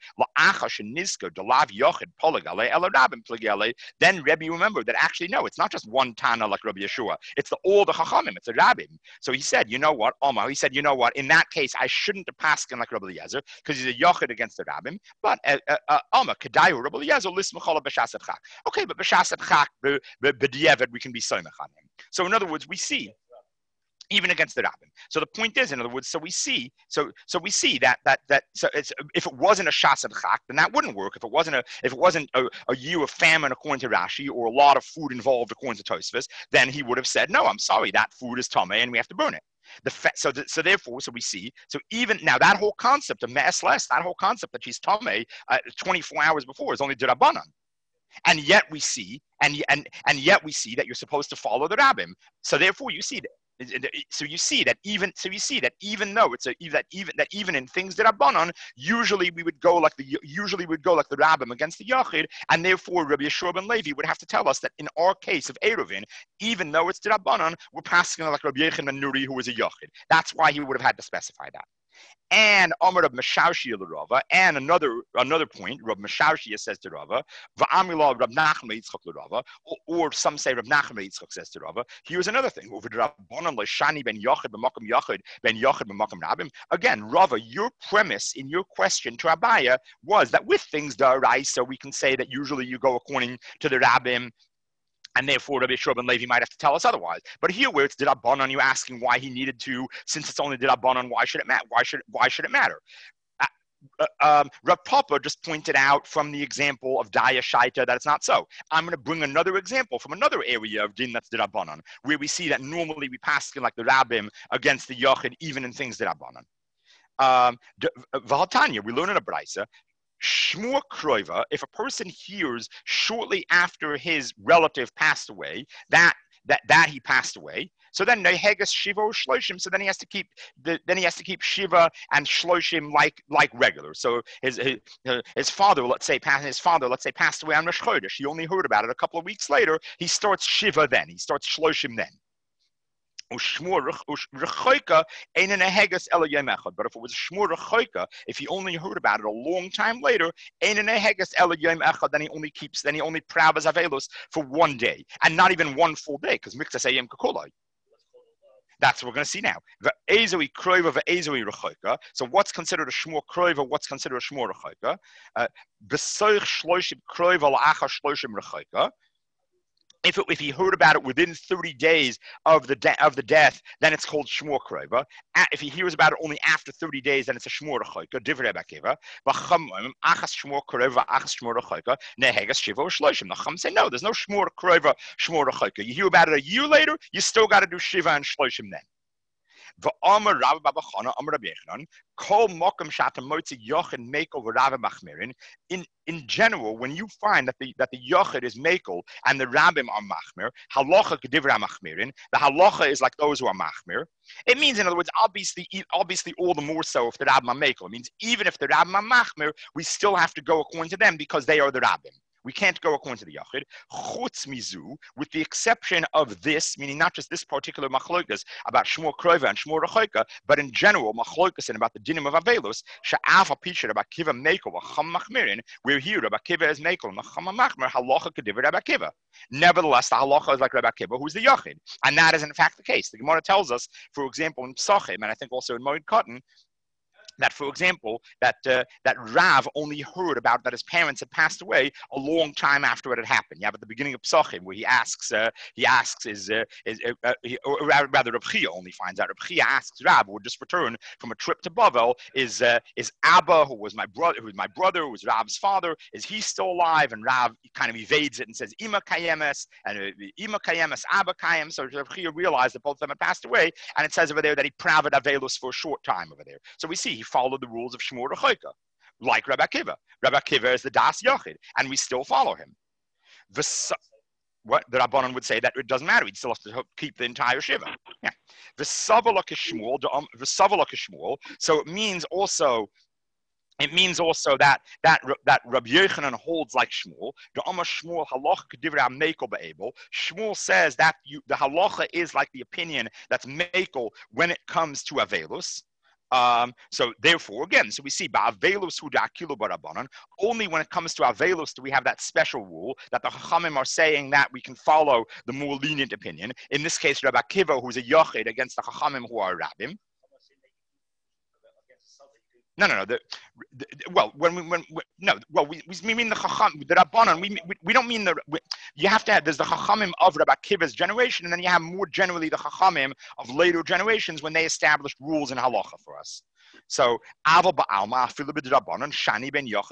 then Rebbe remembered that actually, no, it's not just one Tana like Rabbi Yeshua. It's the, all the Chachamim, it's the Rabbim. So he said, you know what, Omar, he said, you know what, in that case, I shouldn't have paskin like Rabbi Eliezer, because he's a yochid against the Rabbim, but uh, uh, Omar, Kedayu, Rabbi Eliezer, lismachala b'shas adchak. Okay, but b'shas adchak, b'diavad, we can be soymech on him. So in other words, we see, even against the rabbin. So the point is, in other words, so we see, so so we see that that that so it's, if it wasn't a shas adchak, then that wouldn't work. If it wasn't a if it wasn't a, a year of famine according to Rashi, or a lot of food involved according to Tosfos, then he would have said, no, I'm sorry, that food is tamei and we have to burn it. The fa- so the, so therefore, so we see, so even now that whole concept of me'es les, that whole concept that she's tamei uh, twenty-four hours before is only d'Rabbanan. And yet we see, and and and yet we see that you're supposed to follow the rabbim. So therefore, you see that. So you see that even so you see that even though it's a that even that even in things that are banon, usually we would go like the usually would go like the rabbim against the yachid, and therefore Rabbi Yeshua ben Levi would have to tell us that in our case of Eruvin, even though it's drabanan, we're passing like Rabbi Yechon ben Nuri, who was a yachid. That's why he would have had to specify that. And Amar of Meshaushia the Rava, and another another point, Rav Meshaushia says to Rava, Va'amila Rav Nachman Yitzchak the Rava, or some say Rav Nachman Yitzchak says to Rava. Here's another thing. Over Rabbanan Leshani ben Yachid b'Makom Yachid ben Yachid b'Makom Rabim. Again, Rava, your premise in your question to Abaya was that with things da'araisa, we can say that usually you go according to the Rabbim, and therefore Rabbi Yeshua ben Levi might have to tell us otherwise. But here, where it's D'Rabbanan, you asking why he needed to, since it's only D'Rabbanan, why should it matter? Why should why should it matter? Uh, uh, um, Rav Papa just pointed out from the example of Daya Shaita that it's not so. I'm going to bring another example from another area of din that's D'Rabbanan, where we see that normally we pass like the Rabbim against the Yachid, even in things D'Rabbanan. Um, V'Haltanya, we learn in a Braisa, Shmur Kroiva, if a person hears shortly after his relative passed away that that that he passed away, so then Nehegas Shiva or Shloshim, so then he has to keep the, then he has to keep Shiva and Shloshim like like regular. So his his, his father, let's say, his father, let's say, passed away on Rosh Chodesh. He only heard about it a couple of weeks later. He starts Shiva then. He starts Shloshim then. But if it was shmur rechoika, if he only heard about it a long time later, then he only keeps, then he only pravas avelos for one day, and not even one full day, because mikzas ayim kakolai. That's what we're going to see now. So what's considered a shmur kroiva? What's considered a shmur rechoika? If, it, if he heard about it within thirty days of the de- of the death, then it's called shmur kroiva. If he hears about it only after thirty days, then it's a shmur rechoika. Divrei Bakiva. V'chamim achas shmur kroiva achas shmur rechoika nehegas shiva shloshim. The Chum say no, there's no shmur kroiva shmur rechoika. You hear about it a year later, you still got to do shiva and shloshim then. V'amar Rav Baba Chana Amar Rabbi Yechanan Kol Mokum Shata Motzi Yochid Mekel v'Rav Machmirin. In in general, when you find that the that the Yochid is Mekel and the Rabbim are Machmir, Halacha Kedivra Machmirin. The Halacha is like those who are Machmir. It means, in other words, obviously, obviously, all the more so if the Rabbim are Mekel. It means even if the Rabbim are Machmir, we still have to go according to them because they are the Rabbim. We can't go according to the Yachid. Chutz mizu, with the exception of this, meaning not just this particular machlokas about Shmur Kroiva and Shmur Rechoika, but in general, machlokas and about the dinim of Avelos, Sha'af HaPisha Rabbi Akiva Mekel v'Cham Machmirin, we're here, Rabbi Akiva is Mekel, Cham Machmir, Halacha Kediva Rabbi Akiva. Nevertheless, the Halacha is like Rabbi Akiva, who's the Yachid. And that is in fact the case. The Gemara tells us, for example, in Psachim, and I think also in Moed Katan, that, for example, that uh, that Rav only heard about that his parents had passed away a long time after it had happened. You have at the beginning of Psachim where he asks, uh, he asks, is, uh, is uh, uh, he, or rather, Reb Chia only finds out. Reb Chia asks Rav, who had just returned from a trip to Bavel, is uh, is Abba, who was my brother, who was my brother, who was Rav's father, is he still alive? And Rav kind of evades it and says Ima Kayemes and uh, Ima Kayemes Abba Kayem. So Reb Chia realized that both of them had passed away, and it says over there that he praved Avelus for a short time over there. So we see he followed the rules of Shmur Rechoika, like Rabbi Akiva. Rabbi Akiva is the Das Yochid, and we still follow him. The, what the Rabbanon would say that it doesn't matter; he'd still have to keep the entire Shiva. Yeah, the Savala Kishmuel, the Savala Kishmuel. So it means also. It means also that that that Rabbi Yochanan holds like Shmuel. The Amar Shmuel halacha k'divrei mekel be'ebel. Shmuel says that you, the halacha is like the opinion that's mekel when it comes to Avelus. Um, so therefore, again, so we see ba'avelus hu da'akilu barabanan. Only when it comes to avelus do we have that special rule that the Chachamim are saying that we can follow the more lenient opinion. In this case, Rabbi Akiva, who's a yochid against the Chachamim who are rabbim. No, no, no. The, the, well, when we, when, when no, well, we, we mean the Chacham, the Rabbanon. We, we we don't mean the. We, you have to have. There's the Chachamim of Rabbi Akiva's generation, and then you have more generally the Chachamim of later generations when they established rules in halacha for us. So, Aval ba'alma afilu b'drabanan shani ben yochid.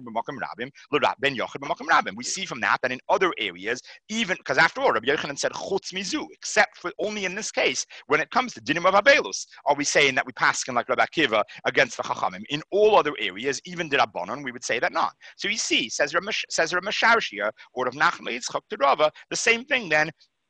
We see from that that in other areas, even because after all, Rabbi Yochanan said chutz mizu, except for only in this case, when it comes to dinim of Avelus, are we saying that we paskin like Rabbi Akiva against the Chachamim? In all other areas, even the Rabbanon, we would say that not. So you see, says Rav says Rav Meshaushia or Rav Nachman Yitzchak to Rava, the same thing then.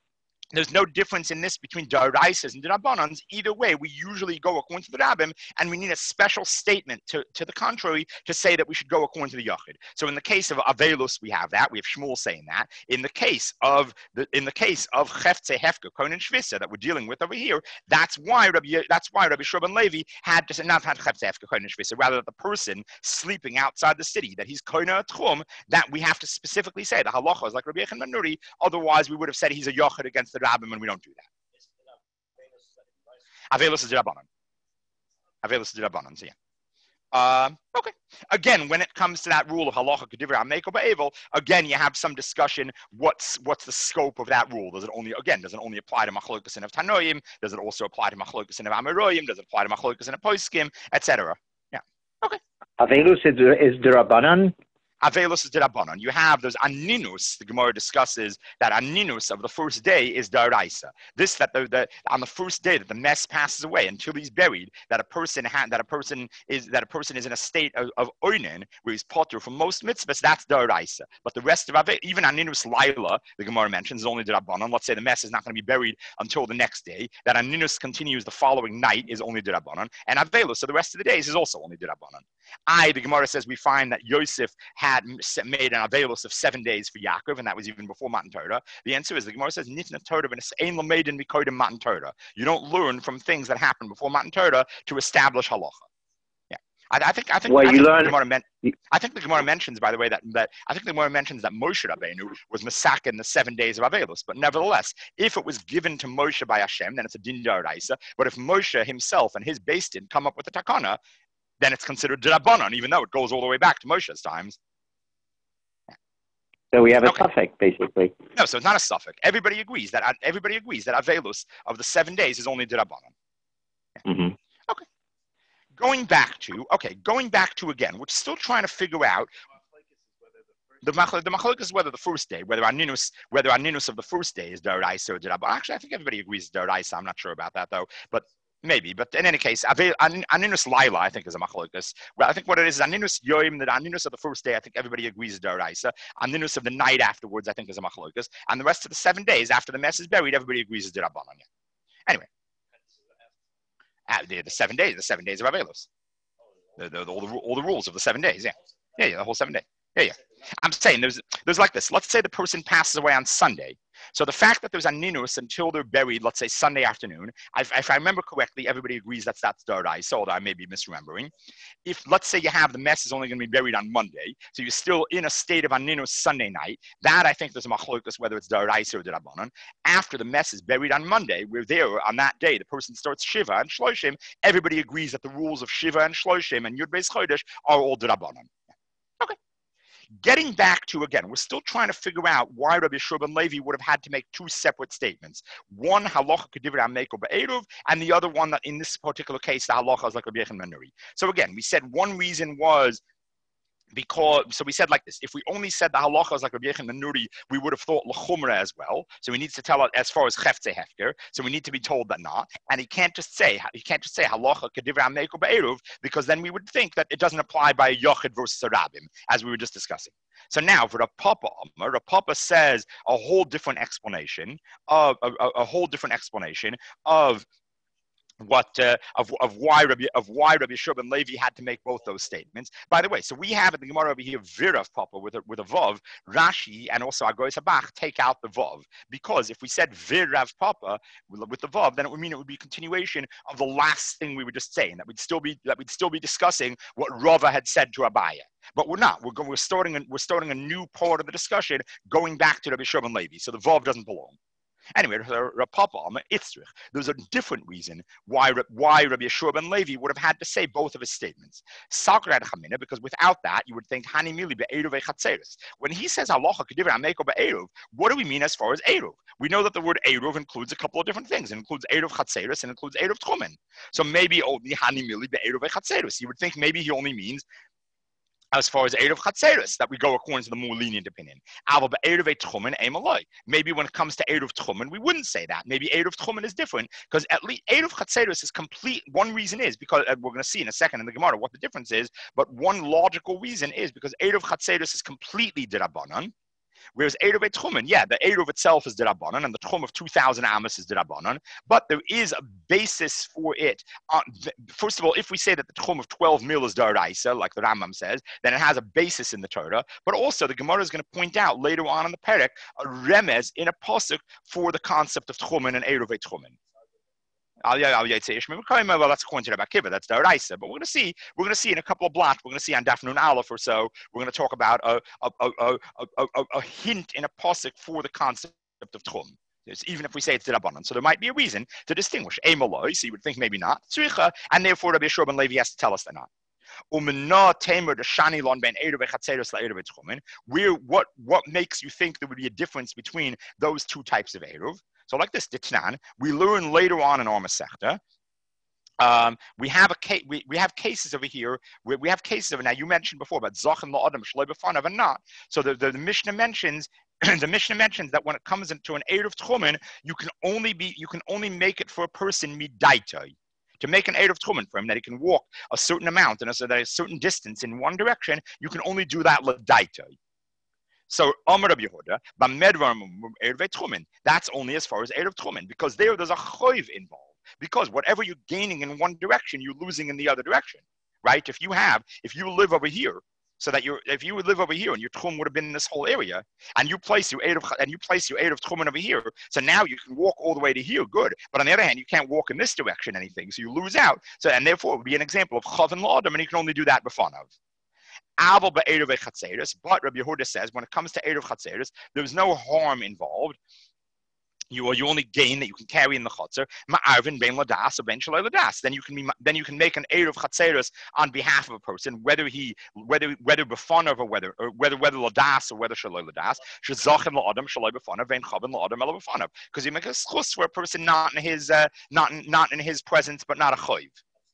there's no difference in this between Daraisas and Darabanans. Either way, we usually go according to the Rabbim, and we need a special statement to, to the contrary to say that we should go according to the Yachid. So in the case of Avelus, we have that. We have Shmuel saying that. In the case of the in the case of Cheftze Hefker, Kohen Shvisa that we're dealing with over here, that's why Rabbi that's why Rabbi Shurban Levi had to not had Cheftze Hefker, Kohen Shvisa, rather that the person sleeping outside the city, that he's Kohen Tchum, that we have to specifically say the halacha is like Rabbi Yechon ben Nuri. Otherwise, we would have said he's a Yachid against the Rabbim, and we don't do that. Avelus is Rabbanon. Avelus is Rabbanon, so yeah. Uh, okay. Again, when it comes to that rule of halacha kedivra ameko ba'evel, again, you have some discussion. What's what's the scope of that rule? Does it only again? Does it only apply to machlokas of Tanoim? Does it also apply to machlokas of Amoraim? Does it apply to machlokas of Poskim, et cetera? Yeah. Okay. Avelus is is Rabbanon. Avelus is Dirabanan. You have those aninus. The Gemara discusses that aninus of the first day is daraisa. This that the, the on the first day that the mess passes away until he's buried, that a person ha- that a person is that a person is in a state of, of oinen where he's potter from most mitzvahs. That's daraisa. But the rest of Avelus, even aninus laila, the Gemara mentions is only Dirabanan. Let's say the mess is not going to be buried until the next day. That aninus continues the following night is only Dirabanan, and Avelus, so the rest of the days is also only Dirabanan. I, the Gemara says, we find that Yosef had made an Avelus of seven days for Yaakov, and that was even before Matan Torah. The answer is the Gemara says, "Nitna Torah v'nesein l'meidin v'kodim Matan Torah." You don't learn from things that happened before Matan Torah to establish halacha. Yeah, I, I think I think, well, I, you think learn... the Gemara men- I think the Gemara mentions, by the way, that that I think the Gemara mentions that Moshe Rabbeinu was masak in the seven days of Avelus. But nevertheless, if it was given to Moshe by Hashem, then it's a din d'oraisa. But if Moshe himself and his beis din come up with a takana, then it's considered D'Rabbanan, even though it goes all the way back to Moshe's times. So we have a okay. suffix, basically. No, so it's not a suffix. Everybody agrees that everybody agrees that Avelus of the seven days is only D'Rabbanan. Yeah. Mm-hmm. Okay. Going back to okay, going back to again, we're still trying to figure out the machlok. The machlok is whether the first day, whether aninus, whether aninus of the first day is D'Oraisa or D'Rabbanan. Actually, I think everybody agrees D'Oraisa. I'm not sure about that though, but. Maybe, but in any case, aninus laila, I think, is a machlokas. Well, I think what it is, aninus yoim, the aninus of the first day, I think everybody agrees is daraisa. Aninus of the night afterwards, I think, is a machlokas. And the rest of the seven days after the mess is buried, everybody agrees is dirabanan. Anyway, uh, the, the seven days, the seven days of Avelus. The, the, all, the, all the rules of the seven days, yeah. Yeah, yeah, the whole seven days. Yeah, yeah. I'm saying there's there's like this. Let's say the person passes away on Sunday. So the fact that there's a ninus until they're buried, let's say Sunday afternoon, if, if I remember correctly, everybody agrees that's that's Dardai, so I may be misremembering. If, let's say you have the mess is only going to be buried on Monday, so you're still in a state of a ninus Sunday night, that I think there's a machlokas whether it's Dardai or Darabanan. After the mess is buried on Monday, we're there on that day, the person starts Shiva and Shloshim, everybody agrees that the rules of Shiva and Shloshim and Yud Beis Chodesh are all Darabanan. Okay. Getting back to, again, we're still trying to figure out why Rabbi Shurban Levi would have had to make two separate statements. One, halacha kedivra ameko be'eruv, and the other one that in this particular case, the halacha is like Rabbi Yechon ben Nuri. So again, we said one reason was because, so we said like this, if we only said the halacha is like Rabbi Yechon ben Nuri, we would have thought l'chumra as well. So he needs to tell us as far as cheftze hefker. So we need to be told that not. And he can't just say, he can't just say halacha kedivra ameko be'eruv, because then we would think that it doesn't apply by a yochid versus a rabbim, as we were just discussing. So now for the Papa, the Papa says a whole different explanation of a, a, a whole different explanation of what uh, of of why Rabbi of why Rabbi Shurban Levi had to make both those statements. By the way, so we have in the Gemara over here Virav Papa with a with a vav. Rashi and also Agoy Sabach take out the vav, because if we said Virav Papa with the vav, then it would mean it would be a continuation of the last thing we were just saying, that we'd still be that we'd still be discussing what Rava had said to Abaya. But we're not. We're going, we're starting a, we're starting a new part of the discussion, going back to Rabbi Shurban Levi. So the vav doesn't belong. Anyway, there's a different reason why why Rabbi Shurban Levi would have had to say both of his statements. Because without that, you would think Hani Mili be'eruv echatzeres. When he says halacha kedivra ameko be'eruv, what do we mean as far as eruv? We know that the word eruv includes a couple of different things. It includes eruv chatzeres and it includes eruv tchumen. So maybe only Hani Mili be'eruv echatzeres. You would think maybe he only means as far as Eruv Chatzeres, that we go according to the more lenient opinion. Maybe when it comes to Eruv Tchumen, we wouldn't say that. Maybe Eruv Tchumen is different, because at least Eruv Chatzeres is complete. One reason is because, uh, we're going to see in a second in the Gemara what the difference is, but one logical reason is because Eruv Chatzeres is completely D'Rabbanan, Whereas Eruv Tchumen, yeah, the Eruv itself is D'Rabbanan, and the Tchum of two thousand Amos is D'Rabbanan, but there is a basis for it. Uh, first of all, if we say that the Tchum of twelve mil is D'Oraisa, like the Rambam says, then it has a basis in the Torah, but also the Gemara is going to point out later on in the Perek a remez in a pasuk for the concept of Tchumen and Eruv Tchumen. Well, that's according to Rabbi Akiva. That's the Oraisa. But we're going to see. We're going to see in a couple of blocks. We're going to see on Daf Nun Aleph or so. We're going to talk about a a, a, a, a, a, a hint in a pasuk for the concept of Tchum. Even if we say it's D'Rabbanan, so there might be a reason to distinguish. Emaloi, so you would think maybe not. Tzricha, and therefore Rabbi Yeshua ben Levi has to tell us they're not. Where what what makes you think there would be a difference between those two types of Eruv? So like this, Ditnan, we learn later on in our Masechta. Um, we have a case. We, we have cases over here. We, we have cases over now. You mentioned before about Zachin la'adam shloi b'fanav and not. So the, the, the Mishnah mentions the Mishnah mentions that when it comes into an Eruv Tchumen, you can only be you can only make it for a person midaitai. To make an Eruv Tchumen for him that he can walk a certain amount and so that a certain distance in one direction, you can only do that l'daitai. So Amar Rabbi Yehuda, b'medvar Eruv Tchumen. That's only as far as Eruv Tchumen, because there there's a choiv involved. Because whatever you're gaining in one direction, you're losing in the other direction, right? If you have, if you live over here, so that you're, if you would live over here and your tchum would have been in this whole area, and you place your Eruv, and you place your Eruv Tchumen over here, so now you can walk all the way to here, good. But on the other hand, you can't walk in this direction, anything, so you lose out. So, and therefore, it would be an example of chav and la'adam, and you can only do that b'fanav. Aval ba'eruv chatzeres, but Rabbi Yehuda says when it comes to eruv chatzeres, there's no harm involved. You you only gain that you can carry in the chotzer. Ma'arvin ben ladas or ben shaloi ladas. Then you can be then you can make an eruv chatzeres on behalf of a person, whether he whether whether b'fanav or whether or whether whether ladas or whether shaloi ladas. Shezachem la'adam shaloi b'fanav ben chavin la'adam ela b'fanav. Because you make a schus for a person not in his uh, not in, not in his presence, but not a choiv.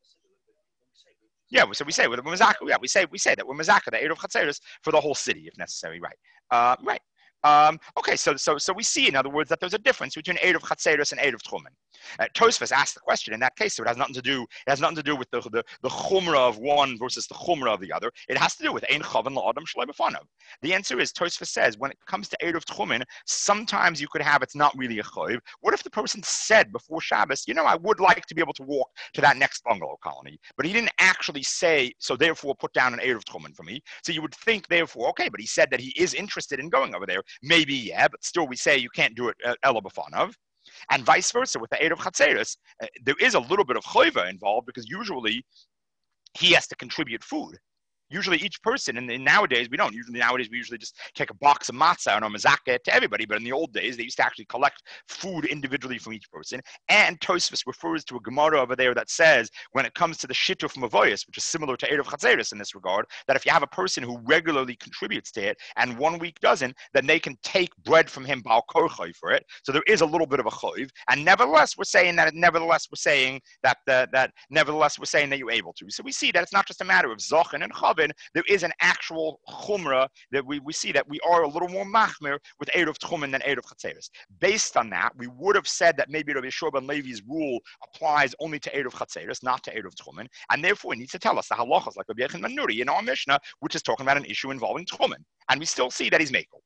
Yeah, so we say with Mazaka, yeah, we say we say that we're Mazaka, the Eruv Chatzeres for the whole city, if necessary, right? Uh, right. Um, okay, so so so we see, in other words, that there's a difference between Eruv Chatzeres and Eruv Tchumen. Uh, Tosfos asked the question in that case, so it has nothing to do. It has nothing to do with the the, the chumrah of one versus the chumrah of the other. It has to do with Ein Chavan La'adam Shloi B'fanav. The answer is Tosfos says when it comes to Eruv Tchumen, sometimes you could have it's not really a choiv. What if the person said before Shabbos, you know, I would like to be able to walk to that next bungalow colony, but he didn't actually say, so therefore put down an Eruv Tchumen for me. So you would think, therefore, okay, but he said that he is interested in going over there. Maybe, yeah, but still we say you can't do it uh, Ela B'fanav. And vice versa with the Eruv Chatzeres, uh, there is a little bit of choiva involved because usually he has to contribute food. Usually each person, and, and nowadays we don't. Usually nowadays we usually just take a box of matzah and a mazaka to everybody. But in the old days, they used to actually collect food individually from each person. And Tosfos refers to a Gemara over there that says, when it comes to the shituf mavoyas, which is similar to Eruv Chatzeres in this regard, that if you have a person who regularly contributes to it and one week doesn't, then they can take bread from him ba'al korchoy for it. So there is a little bit of a choiv. And nevertheless, we're saying that. Nevertheless, we're saying that uh, that. Nevertheless, we're saying that you're able to. So we see that it's not just a matter of zachin and chav. There is an actual chumrah that we, we see that we are a little more machmir with Eruv Tchumen than Eruv Chatzeres. Based on that, we would have said that maybe Rabbi Yeshua ben Levi's rule applies only to Eruv Chatzeres, not to Eruv Tchumen, and therefore he needs to tell us the halachas like Rabbi Yechon ben Nuri in our Mishnah, which is talking about an issue involving Tchumen, and we still see that he's makel.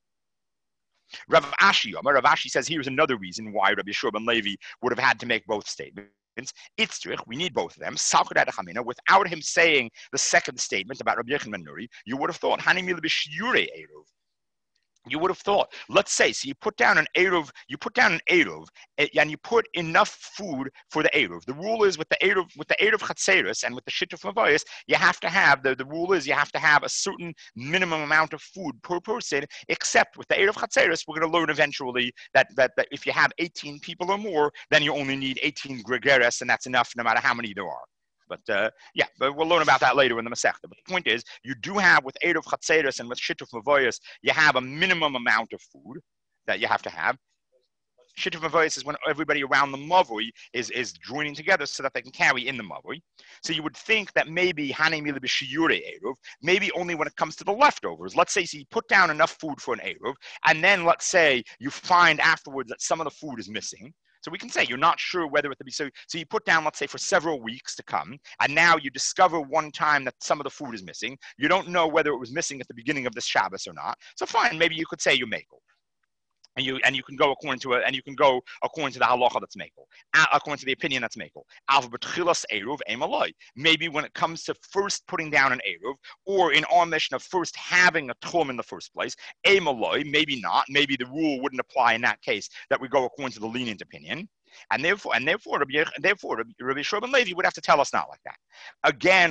Rav Ashi, Rav Ashi says here's another reason why Rabbi Yeshua ben Levi would have had to make both statements. Itzrich, we need both of them. Without him saying the second statement about Rabbi Yechon ben Nuri, you would have thought Hanimil b'shiyurei eruv. You would have thought, let's say, so you put down an eruv, you put down an eruv, and you put enough food for the eruv. The rule is with the eruv, with the eruv chatzeres and with the shituf mavayis, you have to have the, the rule is you have to have a certain minimum amount of food per person. Except with the eruv chatzeres, we're going to learn eventually that, that that if you have eighteen people or more, then you only need eighteen gregeres, and that's enough no matter how many there are. But uh, yeah, but we'll learn about that later in the Masechta. But the point is, you do have with Eruv Chatzeres and with Shituf Mavoyas, you have a minimum amount of food that you have to have. Shituf Mavoyas is when everybody around the Mavoi is, is joining together so that they can carry in the Mavoi. So you would think that maybe Hanei Mila B'Shiyure Eruv, maybe only when it comes to the leftovers. Let's say so you put down enough food for an Eruv, and then let's say you find afterwards that some of the food is missing. So we can say you're not sure whether it to be so. So you put down, let's say, for several weeks to come, and now you discover one time that some of the food is missing. You don't know whether it was missing at the beginning of this Shabbos or not. So fine, maybe you could say you makel. And you and you can go according to it, and you can go according to the halacha that's makel, according to the opinion that's makel. Maybe when it comes to first putting down an eruv, or in our mission of first having a tchum in the first place, maybe not. Maybe the rule wouldn't apply in that case. That we go according to the lenient opinion. And therefore, and therefore, Rabbi, therefore, Rabbi Shua ben Levi would have to tell us not like that. Again,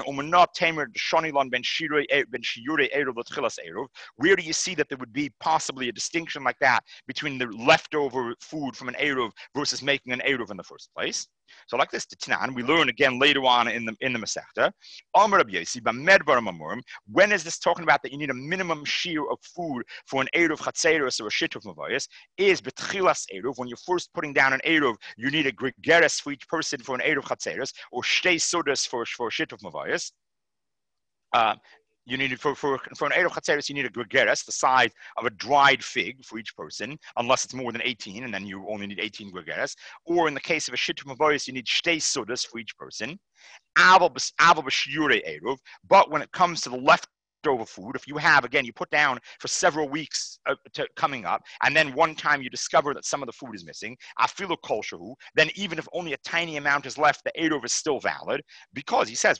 where do you see that there would be possibly a distinction like that between the leftover food from an eruv versus making an eruv in the first place? So like this, Titanan, we learn again later on in the in the Masechta. When is this talking about that you need a minimum shear of food for an eruv chatzeros or a shituf mavayis? Is betchilas eruv, when you're first putting down an eruv, you need a gregeres for each person for an eruv chatzeros, or shtei sodas for for shituf mavayis. Uh, You need for for for an eruv chatzeros, you need a gregeres, the size of a dried fig for each person, unless it's more than eighteen, and then you only need eighteen gregeres. Or in the case of a shituf mavayis, you need shtei sodas for each person. But when it comes to the left over food, if you have, again, you put down for several weeks uh, to, coming up, and then one time you discover that some of the food is missing, afilu kol shehu, then even if only a tiny amount is left, the eruv is still valid, because he says,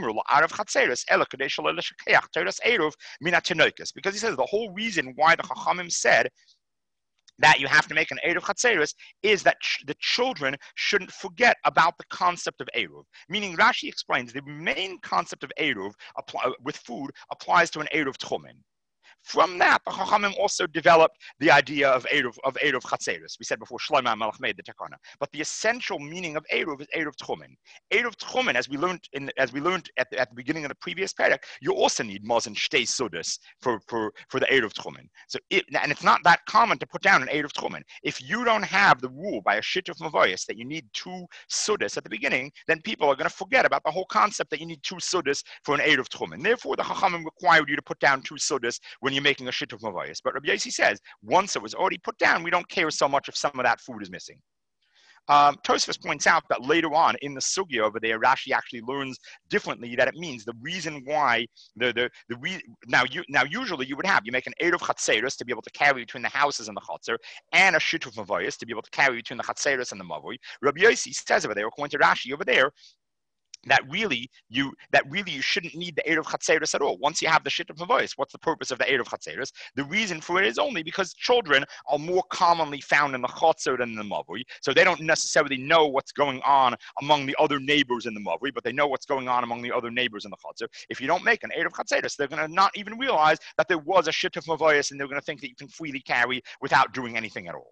because he says the whole reason why the Chachamim said that you have to make an eruv chatzeros is that ch- the children shouldn't forget about the concept of eruv. Meaning, Rashi explains the main concept of eruv apply, with food applies to an eruv tchumen. From that, the Chachamim also developed the idea of eruv of eruv chatzeros. We said before, Shlomo HaMelech made the takana. But the essential meaning of eruv is eruv tchumen. Eruv tchumen, as we learned in as we learned at the, at the beginning of the previous parak, you also need mazen shtei sudas for for for the eruv tchumen. So it, and it's not that common to put down an eruv tchumen. If you don't have the rule by a shituf mavayis that you need two sudas at the beginning, then people are going to forget about the whole concept that you need two sudas for an eruv tchumen. Therefore, the Chachamim required you to put down two sudas when you're making a shituf mavayis. But Rabbi Yossi says, once it was already put down, we don't care so much if some of that food is missing. Um, Tosfos points out that later on in the sugya over there, Rashi actually learns differently that it means the reason why the the the re, now you now usually you would have you make an eruv chatzeros to be able to carry between the houses and the chatzer, and a shituf mavayis to be able to carry between the chatzeros and the mavoi. Rabbi Yossi says over there, according to Rashi over there, that really you that really you shouldn't need the eruv chatzeros at all. Once you have the shituf mavayis, what's the purpose of the eruv chatzeros? The reason for it is only because children are more commonly found in the chatzer than in the mavoi, so they don't necessarily know what's going on among the other neighbors in the mavoi, but they know what's going on among the other neighbors in the chatzer. If you don't make an eruv chatzeros, they're going to not even realize that there was a shituf mavayis, and they're going to think that you can freely carry without doing anything at all.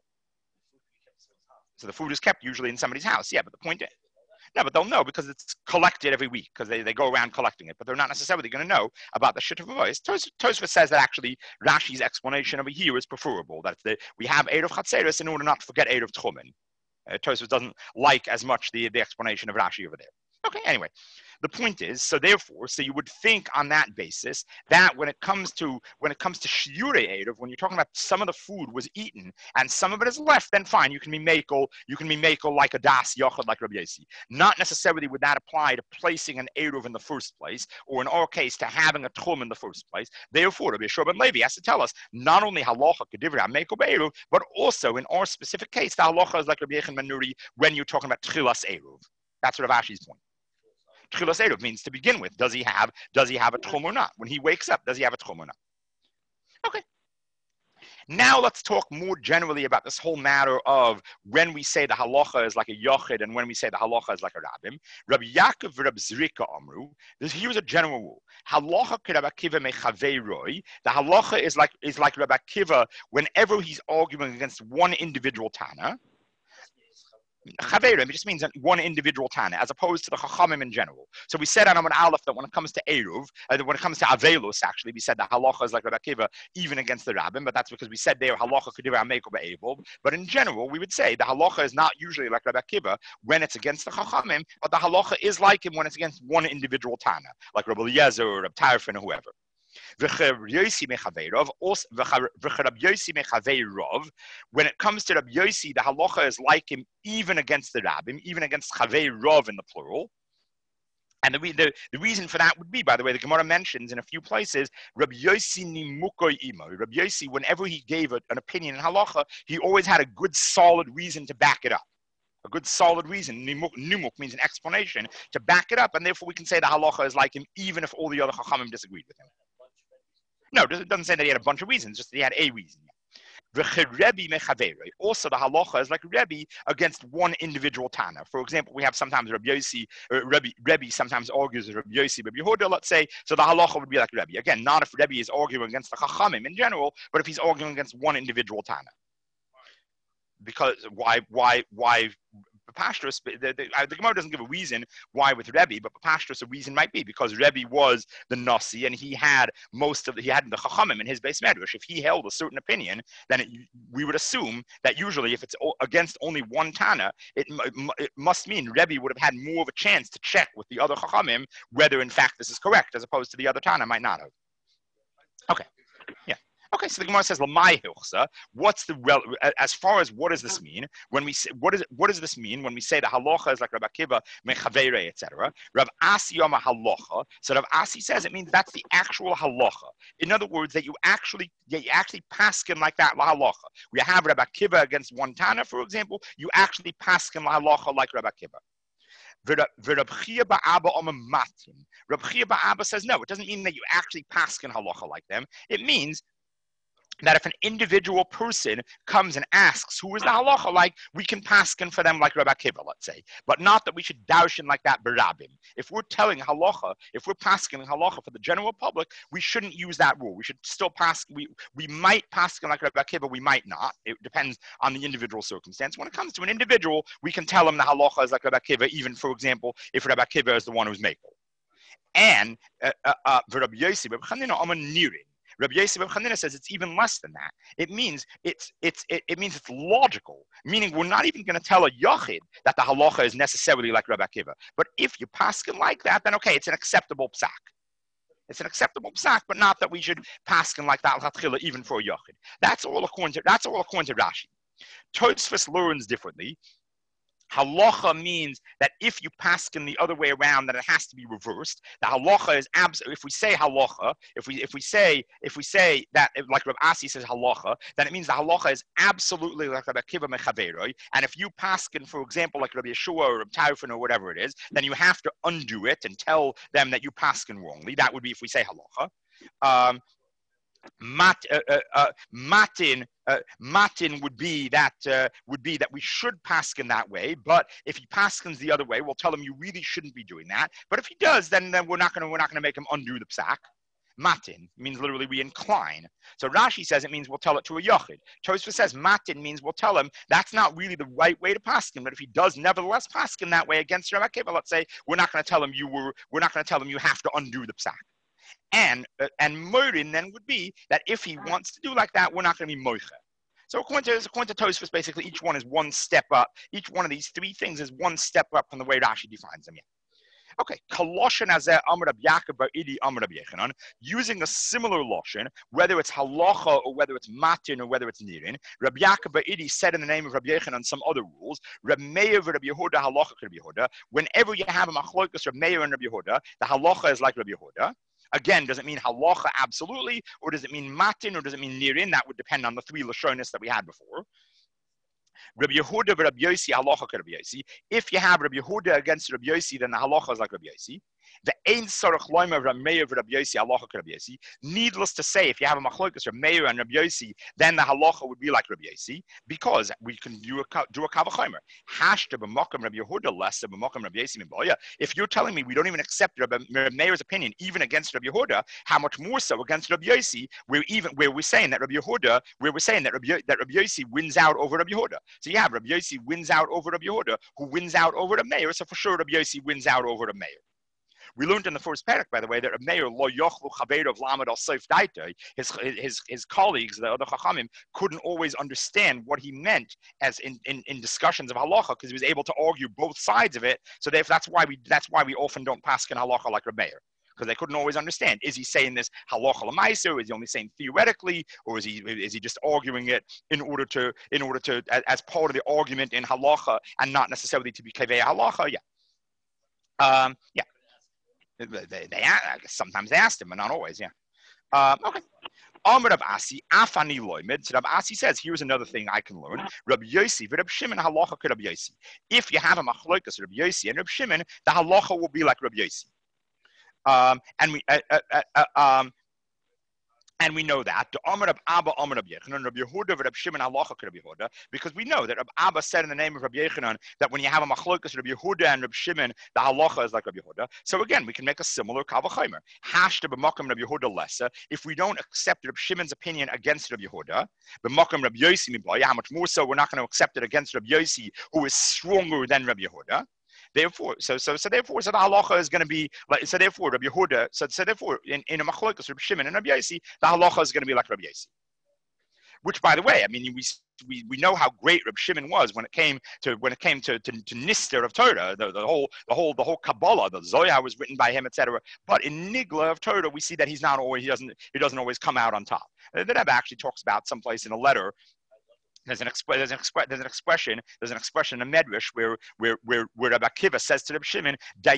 So the food is kept usually in somebody's house. Yeah, but the point is, no, but they'll know because it's collected every week because they, they go around collecting it, but they're not necessarily going to know about the shituf mavayis. Tos, Tosfos says that actually Rashi's explanation over here is preferable, that the, we have eruv chatzeros in order not to forget eruv tchumen. Uh, Tosfos doesn't like as much the, the explanation of Rashi over there. Okay, anyway, the point is, so therefore, so you would think on that basis that when it comes to when it comes to shiure eruv, when you're talking about some of the food was eaten and some of it is left, then fine, you can be makel, you can be makel like a das yochad like Rabbi Yossi. Not necessarily would that apply to placing an eruv in the first place, or in our case, to having a tchum in the first place. Therefore, Rabbi Shua ben Levi has to tell us not only halacha kedivra makel be'eruv, but also in our specific case, the halacha is like Rabbi Yechon ben Nuri when you're talking about tchilas eruv. That's Rav Ashi's point. Tchilas eruv means to begin with, does he have does he have a tchum or not? When he wakes up, does he have a tchum or not? Okay. Now let's talk more generally about this whole matter of when we say the halacha is like a yochid and when we say the halacha is like a rabbim. Rabbi Yaakov Rabbi Zrika Amru. Here's a general rule. Halacha Rabbi Akiva mechaveiroi. The halacha is like is like Rabbi Akiva whenever he's arguing against one individual Tana. Chaverim, it just means one individual Tana, as opposed to the Chachamim in general. So we said on Amud Aleph that when it comes to Eruv, uh, when it comes to Avelus, actually, we said that halacha is like Rabbi Akiva, even against the Rabbim, but that's because we said there halacha k'divrei Amekel be'Evil. But in general, we would say the halacha is not usually like Rabbi Akiva when it's against the Chachamim, but the halacha is like him when it's against one individual Tana, like Rabbi Eliezer or Rabbi Tarfon or whoever. When it comes to Rabbi Yossi, the halacha is like him even against the rabbim, even against Chavei Rav in the plural. And the, the, the reason for that would be, by the way, the Gemara mentions in a few places, Rabbi Yossi nimukoi imo. Rabbi Yossi, whenever he gave a, an opinion in halacha, he always had a good solid reason to back it up. A good solid reason. Nimuk, nimuk means an explanation to back it up, and therefore we can say the halacha is like him, even if all the other chachamim disagreed with him. No, it doesn't say that he had a bunch of reasons, just that he had a reason. Also, the halacha is like Rebbe against one individual Tana. For example, we have sometimes Rabbi Yossi, uh, Rebbe, Rebbe sometimes argues with Rabbi Yossi, Rabbi Yehuda, let's say. So the halacha would be like Rebbe. Again, not if Rebbe is arguing against the Chachamim in general, but if he's arguing against one individual Tana. Because why, why, why? Pashtus, the, the, the Gemara doesn't give a reason why with Rebbe, but Pashtus, a reason might be because Rebbe was the Nasi and he had most of the, he had the Chachamim in his base medrash. If he held a certain opinion, then it, we would assume that usually if it's against only one Tana, it, it must mean Rebbe would have had more of a chance to check with the other Chachamim whether in fact this is correct, as opposed to the other Tana might not have. Okay, yeah. Okay, so the Gemara says, "Lamai hilchsa." What's the rel- as far as what does this mean when we say what is what does this mean when we say the halacha is like Rabbi Akiva mechavere et cetera? Rav Asi yama halacha. So Rav Asi says it means that's the actual halacha. In other words, that you actually that you actually paskin like that la halacha. We have Rabbi Akiva against one Tana, for example. You actually paskin la halacha like Rabbi Akiva. Reb Chia Ba'aba says no. It doesn't mean that you actually paskin halacha like them. It means that if an individual person comes and asks who is the halacha like, we can paskin for them like Rabbi Akiva, let's say, but not that we should darshan like that berabim. If we're telling halacha, if we're paskin halacha for the general public, we shouldn't use that rule. We should still pass. We we might paskin like Rabbi Akiva, we might not. It depends on the individual circumstance. When it comes to an individual, we can tell him the halacha is like Rabbi Akiva, even for example, if Rabbi Akiva is the one who's makel. And uh, uh, Rabbi Yossi, Rabbi Chanina, Aman Nirin. Rabbi Yossi Bar Chanina says it's even less than that. It means it's it's it, it means it's logical, meaning we're not even going to tell a yachid that the halacha is necessarily like Rabbi Akiva. But if you paskin like that, then okay, it's an acceptable psak. It's an acceptable psak, but not that we should paskin like that even for a yachid. That's all according to that's all according to Rashi. Tosfos learns differently. Halacha means that if you paskin the other way around, then it has to be reversed. The halacha is absolute. If we say halacha, if we if we say if we say that like Rav Asi says halacha, then it means the halacha is absolutely like Rabbi Akiva mechaveroi. And if you paskin, for example, like Rabbi Yeshua or Rabbi Tarfon or whatever it is, then you have to undo it and tell them that you paskin wrongly. That would be if we say halacha. Um, Mat, uh, uh, uh, matin, uh, matin would be that uh, would be that we should paskin that way. But if he paskins the other way, we'll tell him you really shouldn't be doing that. But if he does, then, then we're not going to we're not going to make him undo the psak. Matin means literally we incline. So Rashi says it means we'll tell it to a yachid. Tosfos says matin means we'll tell him that's not really the right way to paskin. But if he does nevertheless paskin that way against Rabbi Akiva, let's say we're not going to tell him you were we're not going to tell him you have to undo the psak. And uh, and morin then would be that if he wants to do like that, we're not going to be moicha. So according to, according to Tosfos, basically each one is one step up. Each one of these three things is one step up from the way Rashi defines them. Yeah. Okay, Kaloshen Azeh Amr Rab Yaakov Bar Idi Amr Rab Yechanan, using a similar loshen, whether it's halacha or whether it's matin or whether it's nirin. Rab Yaakov Bar Idi said in the name of Rab Yechanan some other rules. Rab Meir Rab Yehuda halacha Rab Yehuda. Whenever you have a machlokas Rab Meir and Rab Yehuda, the halacha is like Rab Yehuda. Again, does it mean halacha absolutely, or does it mean matin, or does it mean nirin? That would depend on the three lashonis that we had before. Rabbi Yehuda, Rabbi Yossi, halacha Rabbi Yossi. If you have Rabbi Yehuda against Rabbi Yossi, then the halacha is like Rabbi Yossi. The ein sarach loyma Rabbi Meir Rabbi Yossi, halacha Rabbi Yossi. Needless to say, if you have a machlokas Rabbi Meir and Rabbi Yossi, then the halacha would be like Rabbi Yossi, because we can do a do a kavachomer. Hashta b'makom Rabbi Yehuda less than b'makom Rabbi Yossi minboya. If you're telling me we don't even accept Rabbi Meir's opinion, even against Rabbi Yehuda, how much more so against Rabbi Yossi? We're even where we're saying that Rabbi Yehuda, where we're saying that Rabbi that Rabbi Yossi wins out over Rabbi Yehuda. So you have Rabbi Yossi wins out over Rabbi Yehuda, who wins out over the Meir. So for sure, Rabbi Yossi wins out over the Meir. We learned in the first parak, by the way, that Rabbi Meir lo yochlu chaver of lamed al seif daita. His his his colleagues, the other chachamim, couldn't always understand what he meant as in, in, in discussions of halacha, because he was able to argue both sides of it. So that's why we that's why we often don't paskin halacha like Rabbi Meir. because they couldn't always understand. Is he saying this halacha l'maisa, or is he only saying theoretically, or is he is he just arguing it in order to in order to as part of the argument in halacha and not necessarily to be kaveh halacha? Yeah, um, yeah. They, they, they sometimes they asked him, but not always. Yeah. Um, okay. Amr Rab Asi, Afani Loimed. So Rab Asi says, here's another thing I can learn. Rab Yosi, Rab Shimon halacha Rab Yosi. If you have a machlokas Rab Yosi and Rab Shimon, the halacha will be like Rab Yosi. Um, and we, uh, uh, uh, um, and we know that the Amr Rab Abba, Amr Rab Yechanan, Rab Yehuda, Rab Shimon halacha Rab Yehuda, because we know that Rab Abba said in the name of Rab Yechanan that when you have a machlokas Rab Yehuda and Rab Shimon, the halacha is like Rab Yehuda. So again, we can make a similar kavachimer. Hashta b'makom Rab Yehuda lessa. If we don't accept Rab Shimon's opinion against Rab Yehuda, b'makom Rab Yosi miblaya, how much more so we're not going to accept it against Rab Yosi, who is stronger than Rab Yehuda. Therefore, so so so therefore, so the halacha is going to be like so. Therefore, Rabbi Yehuda. So so therefore, in in a machlokas Rabbi Shimon and Rabbi Yosi, the halacha is going to be like Rabbi Yosi. Which, by the way, I mean we we we know how great Rabbi Shimon was when it came to when it came to to, to Nister of Torah, the, the whole the whole the whole Kabbalah, the Zohar was written by him, et cetera. But in Nigla of Torah, we see that he's not always he doesn't he doesn't always come out on top. The Rebbe actually talks about someplace in a letter. There's an, exp- there's, an exp- there's an expression, there's an expression in Medrash where where where where Rabbi Akiva says to Rabbi Shimon,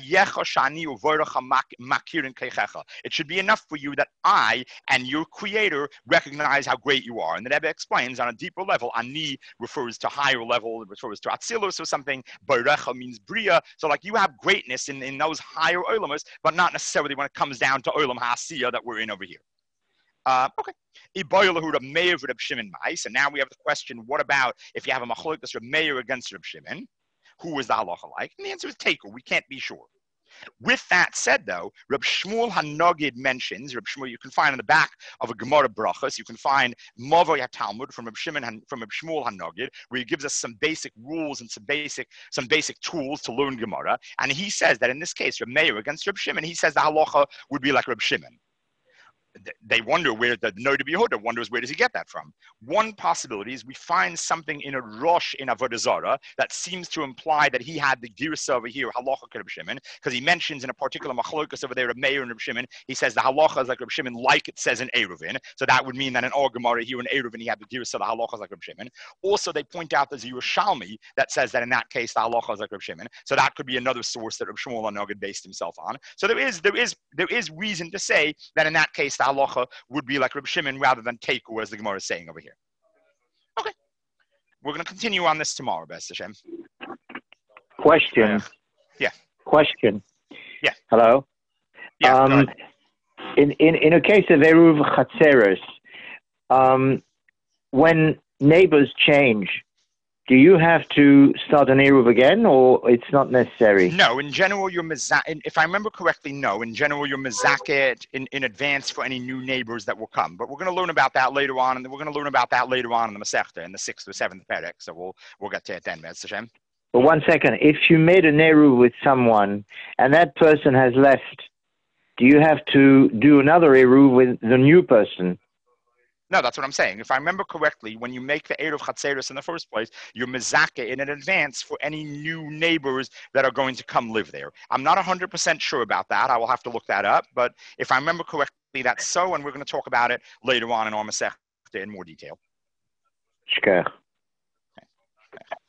it should be enough for you that I and your creator recognize how great you are. And the Rebbe explains on a deeper level, ani refers to higher level, it refers to atzilus or something, barecha means bria. So like you have greatness in, in those higher olamas, but not necessarily when it comes down to olam ha'asiyah that we're in over here. Uh, okay. And now we have the question, what about if you have a machlokas Reb Meir against Reb Shimon? Who is the halacha like? And the answer is tekel. We can't be sure. With that said, though, Reb Shmuel HaNogid mentions, Reb Shmuel, you can find in the back of a Gemara Brachas, you can find Mavoi HaTalmud from Reb Shimon from Reb Shmuel HaNogid, where he gives us some basic rules and some basic some basic tools to learn Gemara. And he says that in this case, Reb Meir against Reb Shimon, he says the halacha would be like Reb Shimon. They wonder where the Noda B'Yehuda wonders where does he get that from. One possibility is we find something in a Rosh in Avodah Zarah that seems to imply that he had the Girsa over here, halacha Reb Shimon, because he mentions in a particular machlokas over there, Reb Meir and Reb Shimon, he says the halacha is like Reb Shimon, like it says in Eruvin. So that would mean that in all Gemara here in Eruvin, he had the Girsa, the halacha is like Reb Shimon. Also, they point out there's a Yerushalmi that says that in that case, the halacha is like Reb Shimon. So that could be another source that Reb Shmuel HaNogid based himself on. So there is, there is, there is reason to say that in that case, the halacha would be like Reb Shimon rather than Teku, as the Gemara is saying over here. Okay. We're going to continue on this tomorrow, B'ez Hashem. Question. Uh, yeah. Question. Yeah. Hello? Yeah, um, in, in, in a case of Eruv Chatzeres, um, when neighbors change, do you have to start an Eruv again, or it's not necessary? No, in general, you're mizak. If I remember correctly, no. In general, you're mizaket in, in advance for any new neighbors that will come. But we're going to learn about that later on, and we're going to learn about that later on in the Masechta, in the sixth or seventh perek. So we'll we'll get to it then, B'ez Hashem. But one second. If you made an Eruv with someone, and that person has left, do you have to do another Eruv with the new person? No, that's what I'm saying. If I remember correctly, when you make the Eruv Chatzeres in the first place, you're mezake in advance for any new neighbors that are going to come live there. I'm not one hundred percent sure about that. I will have to look that up. But if I remember correctly, that's so, and we're going to talk about it later on in our Masechta in more detail. Shkach. Okay. Okay.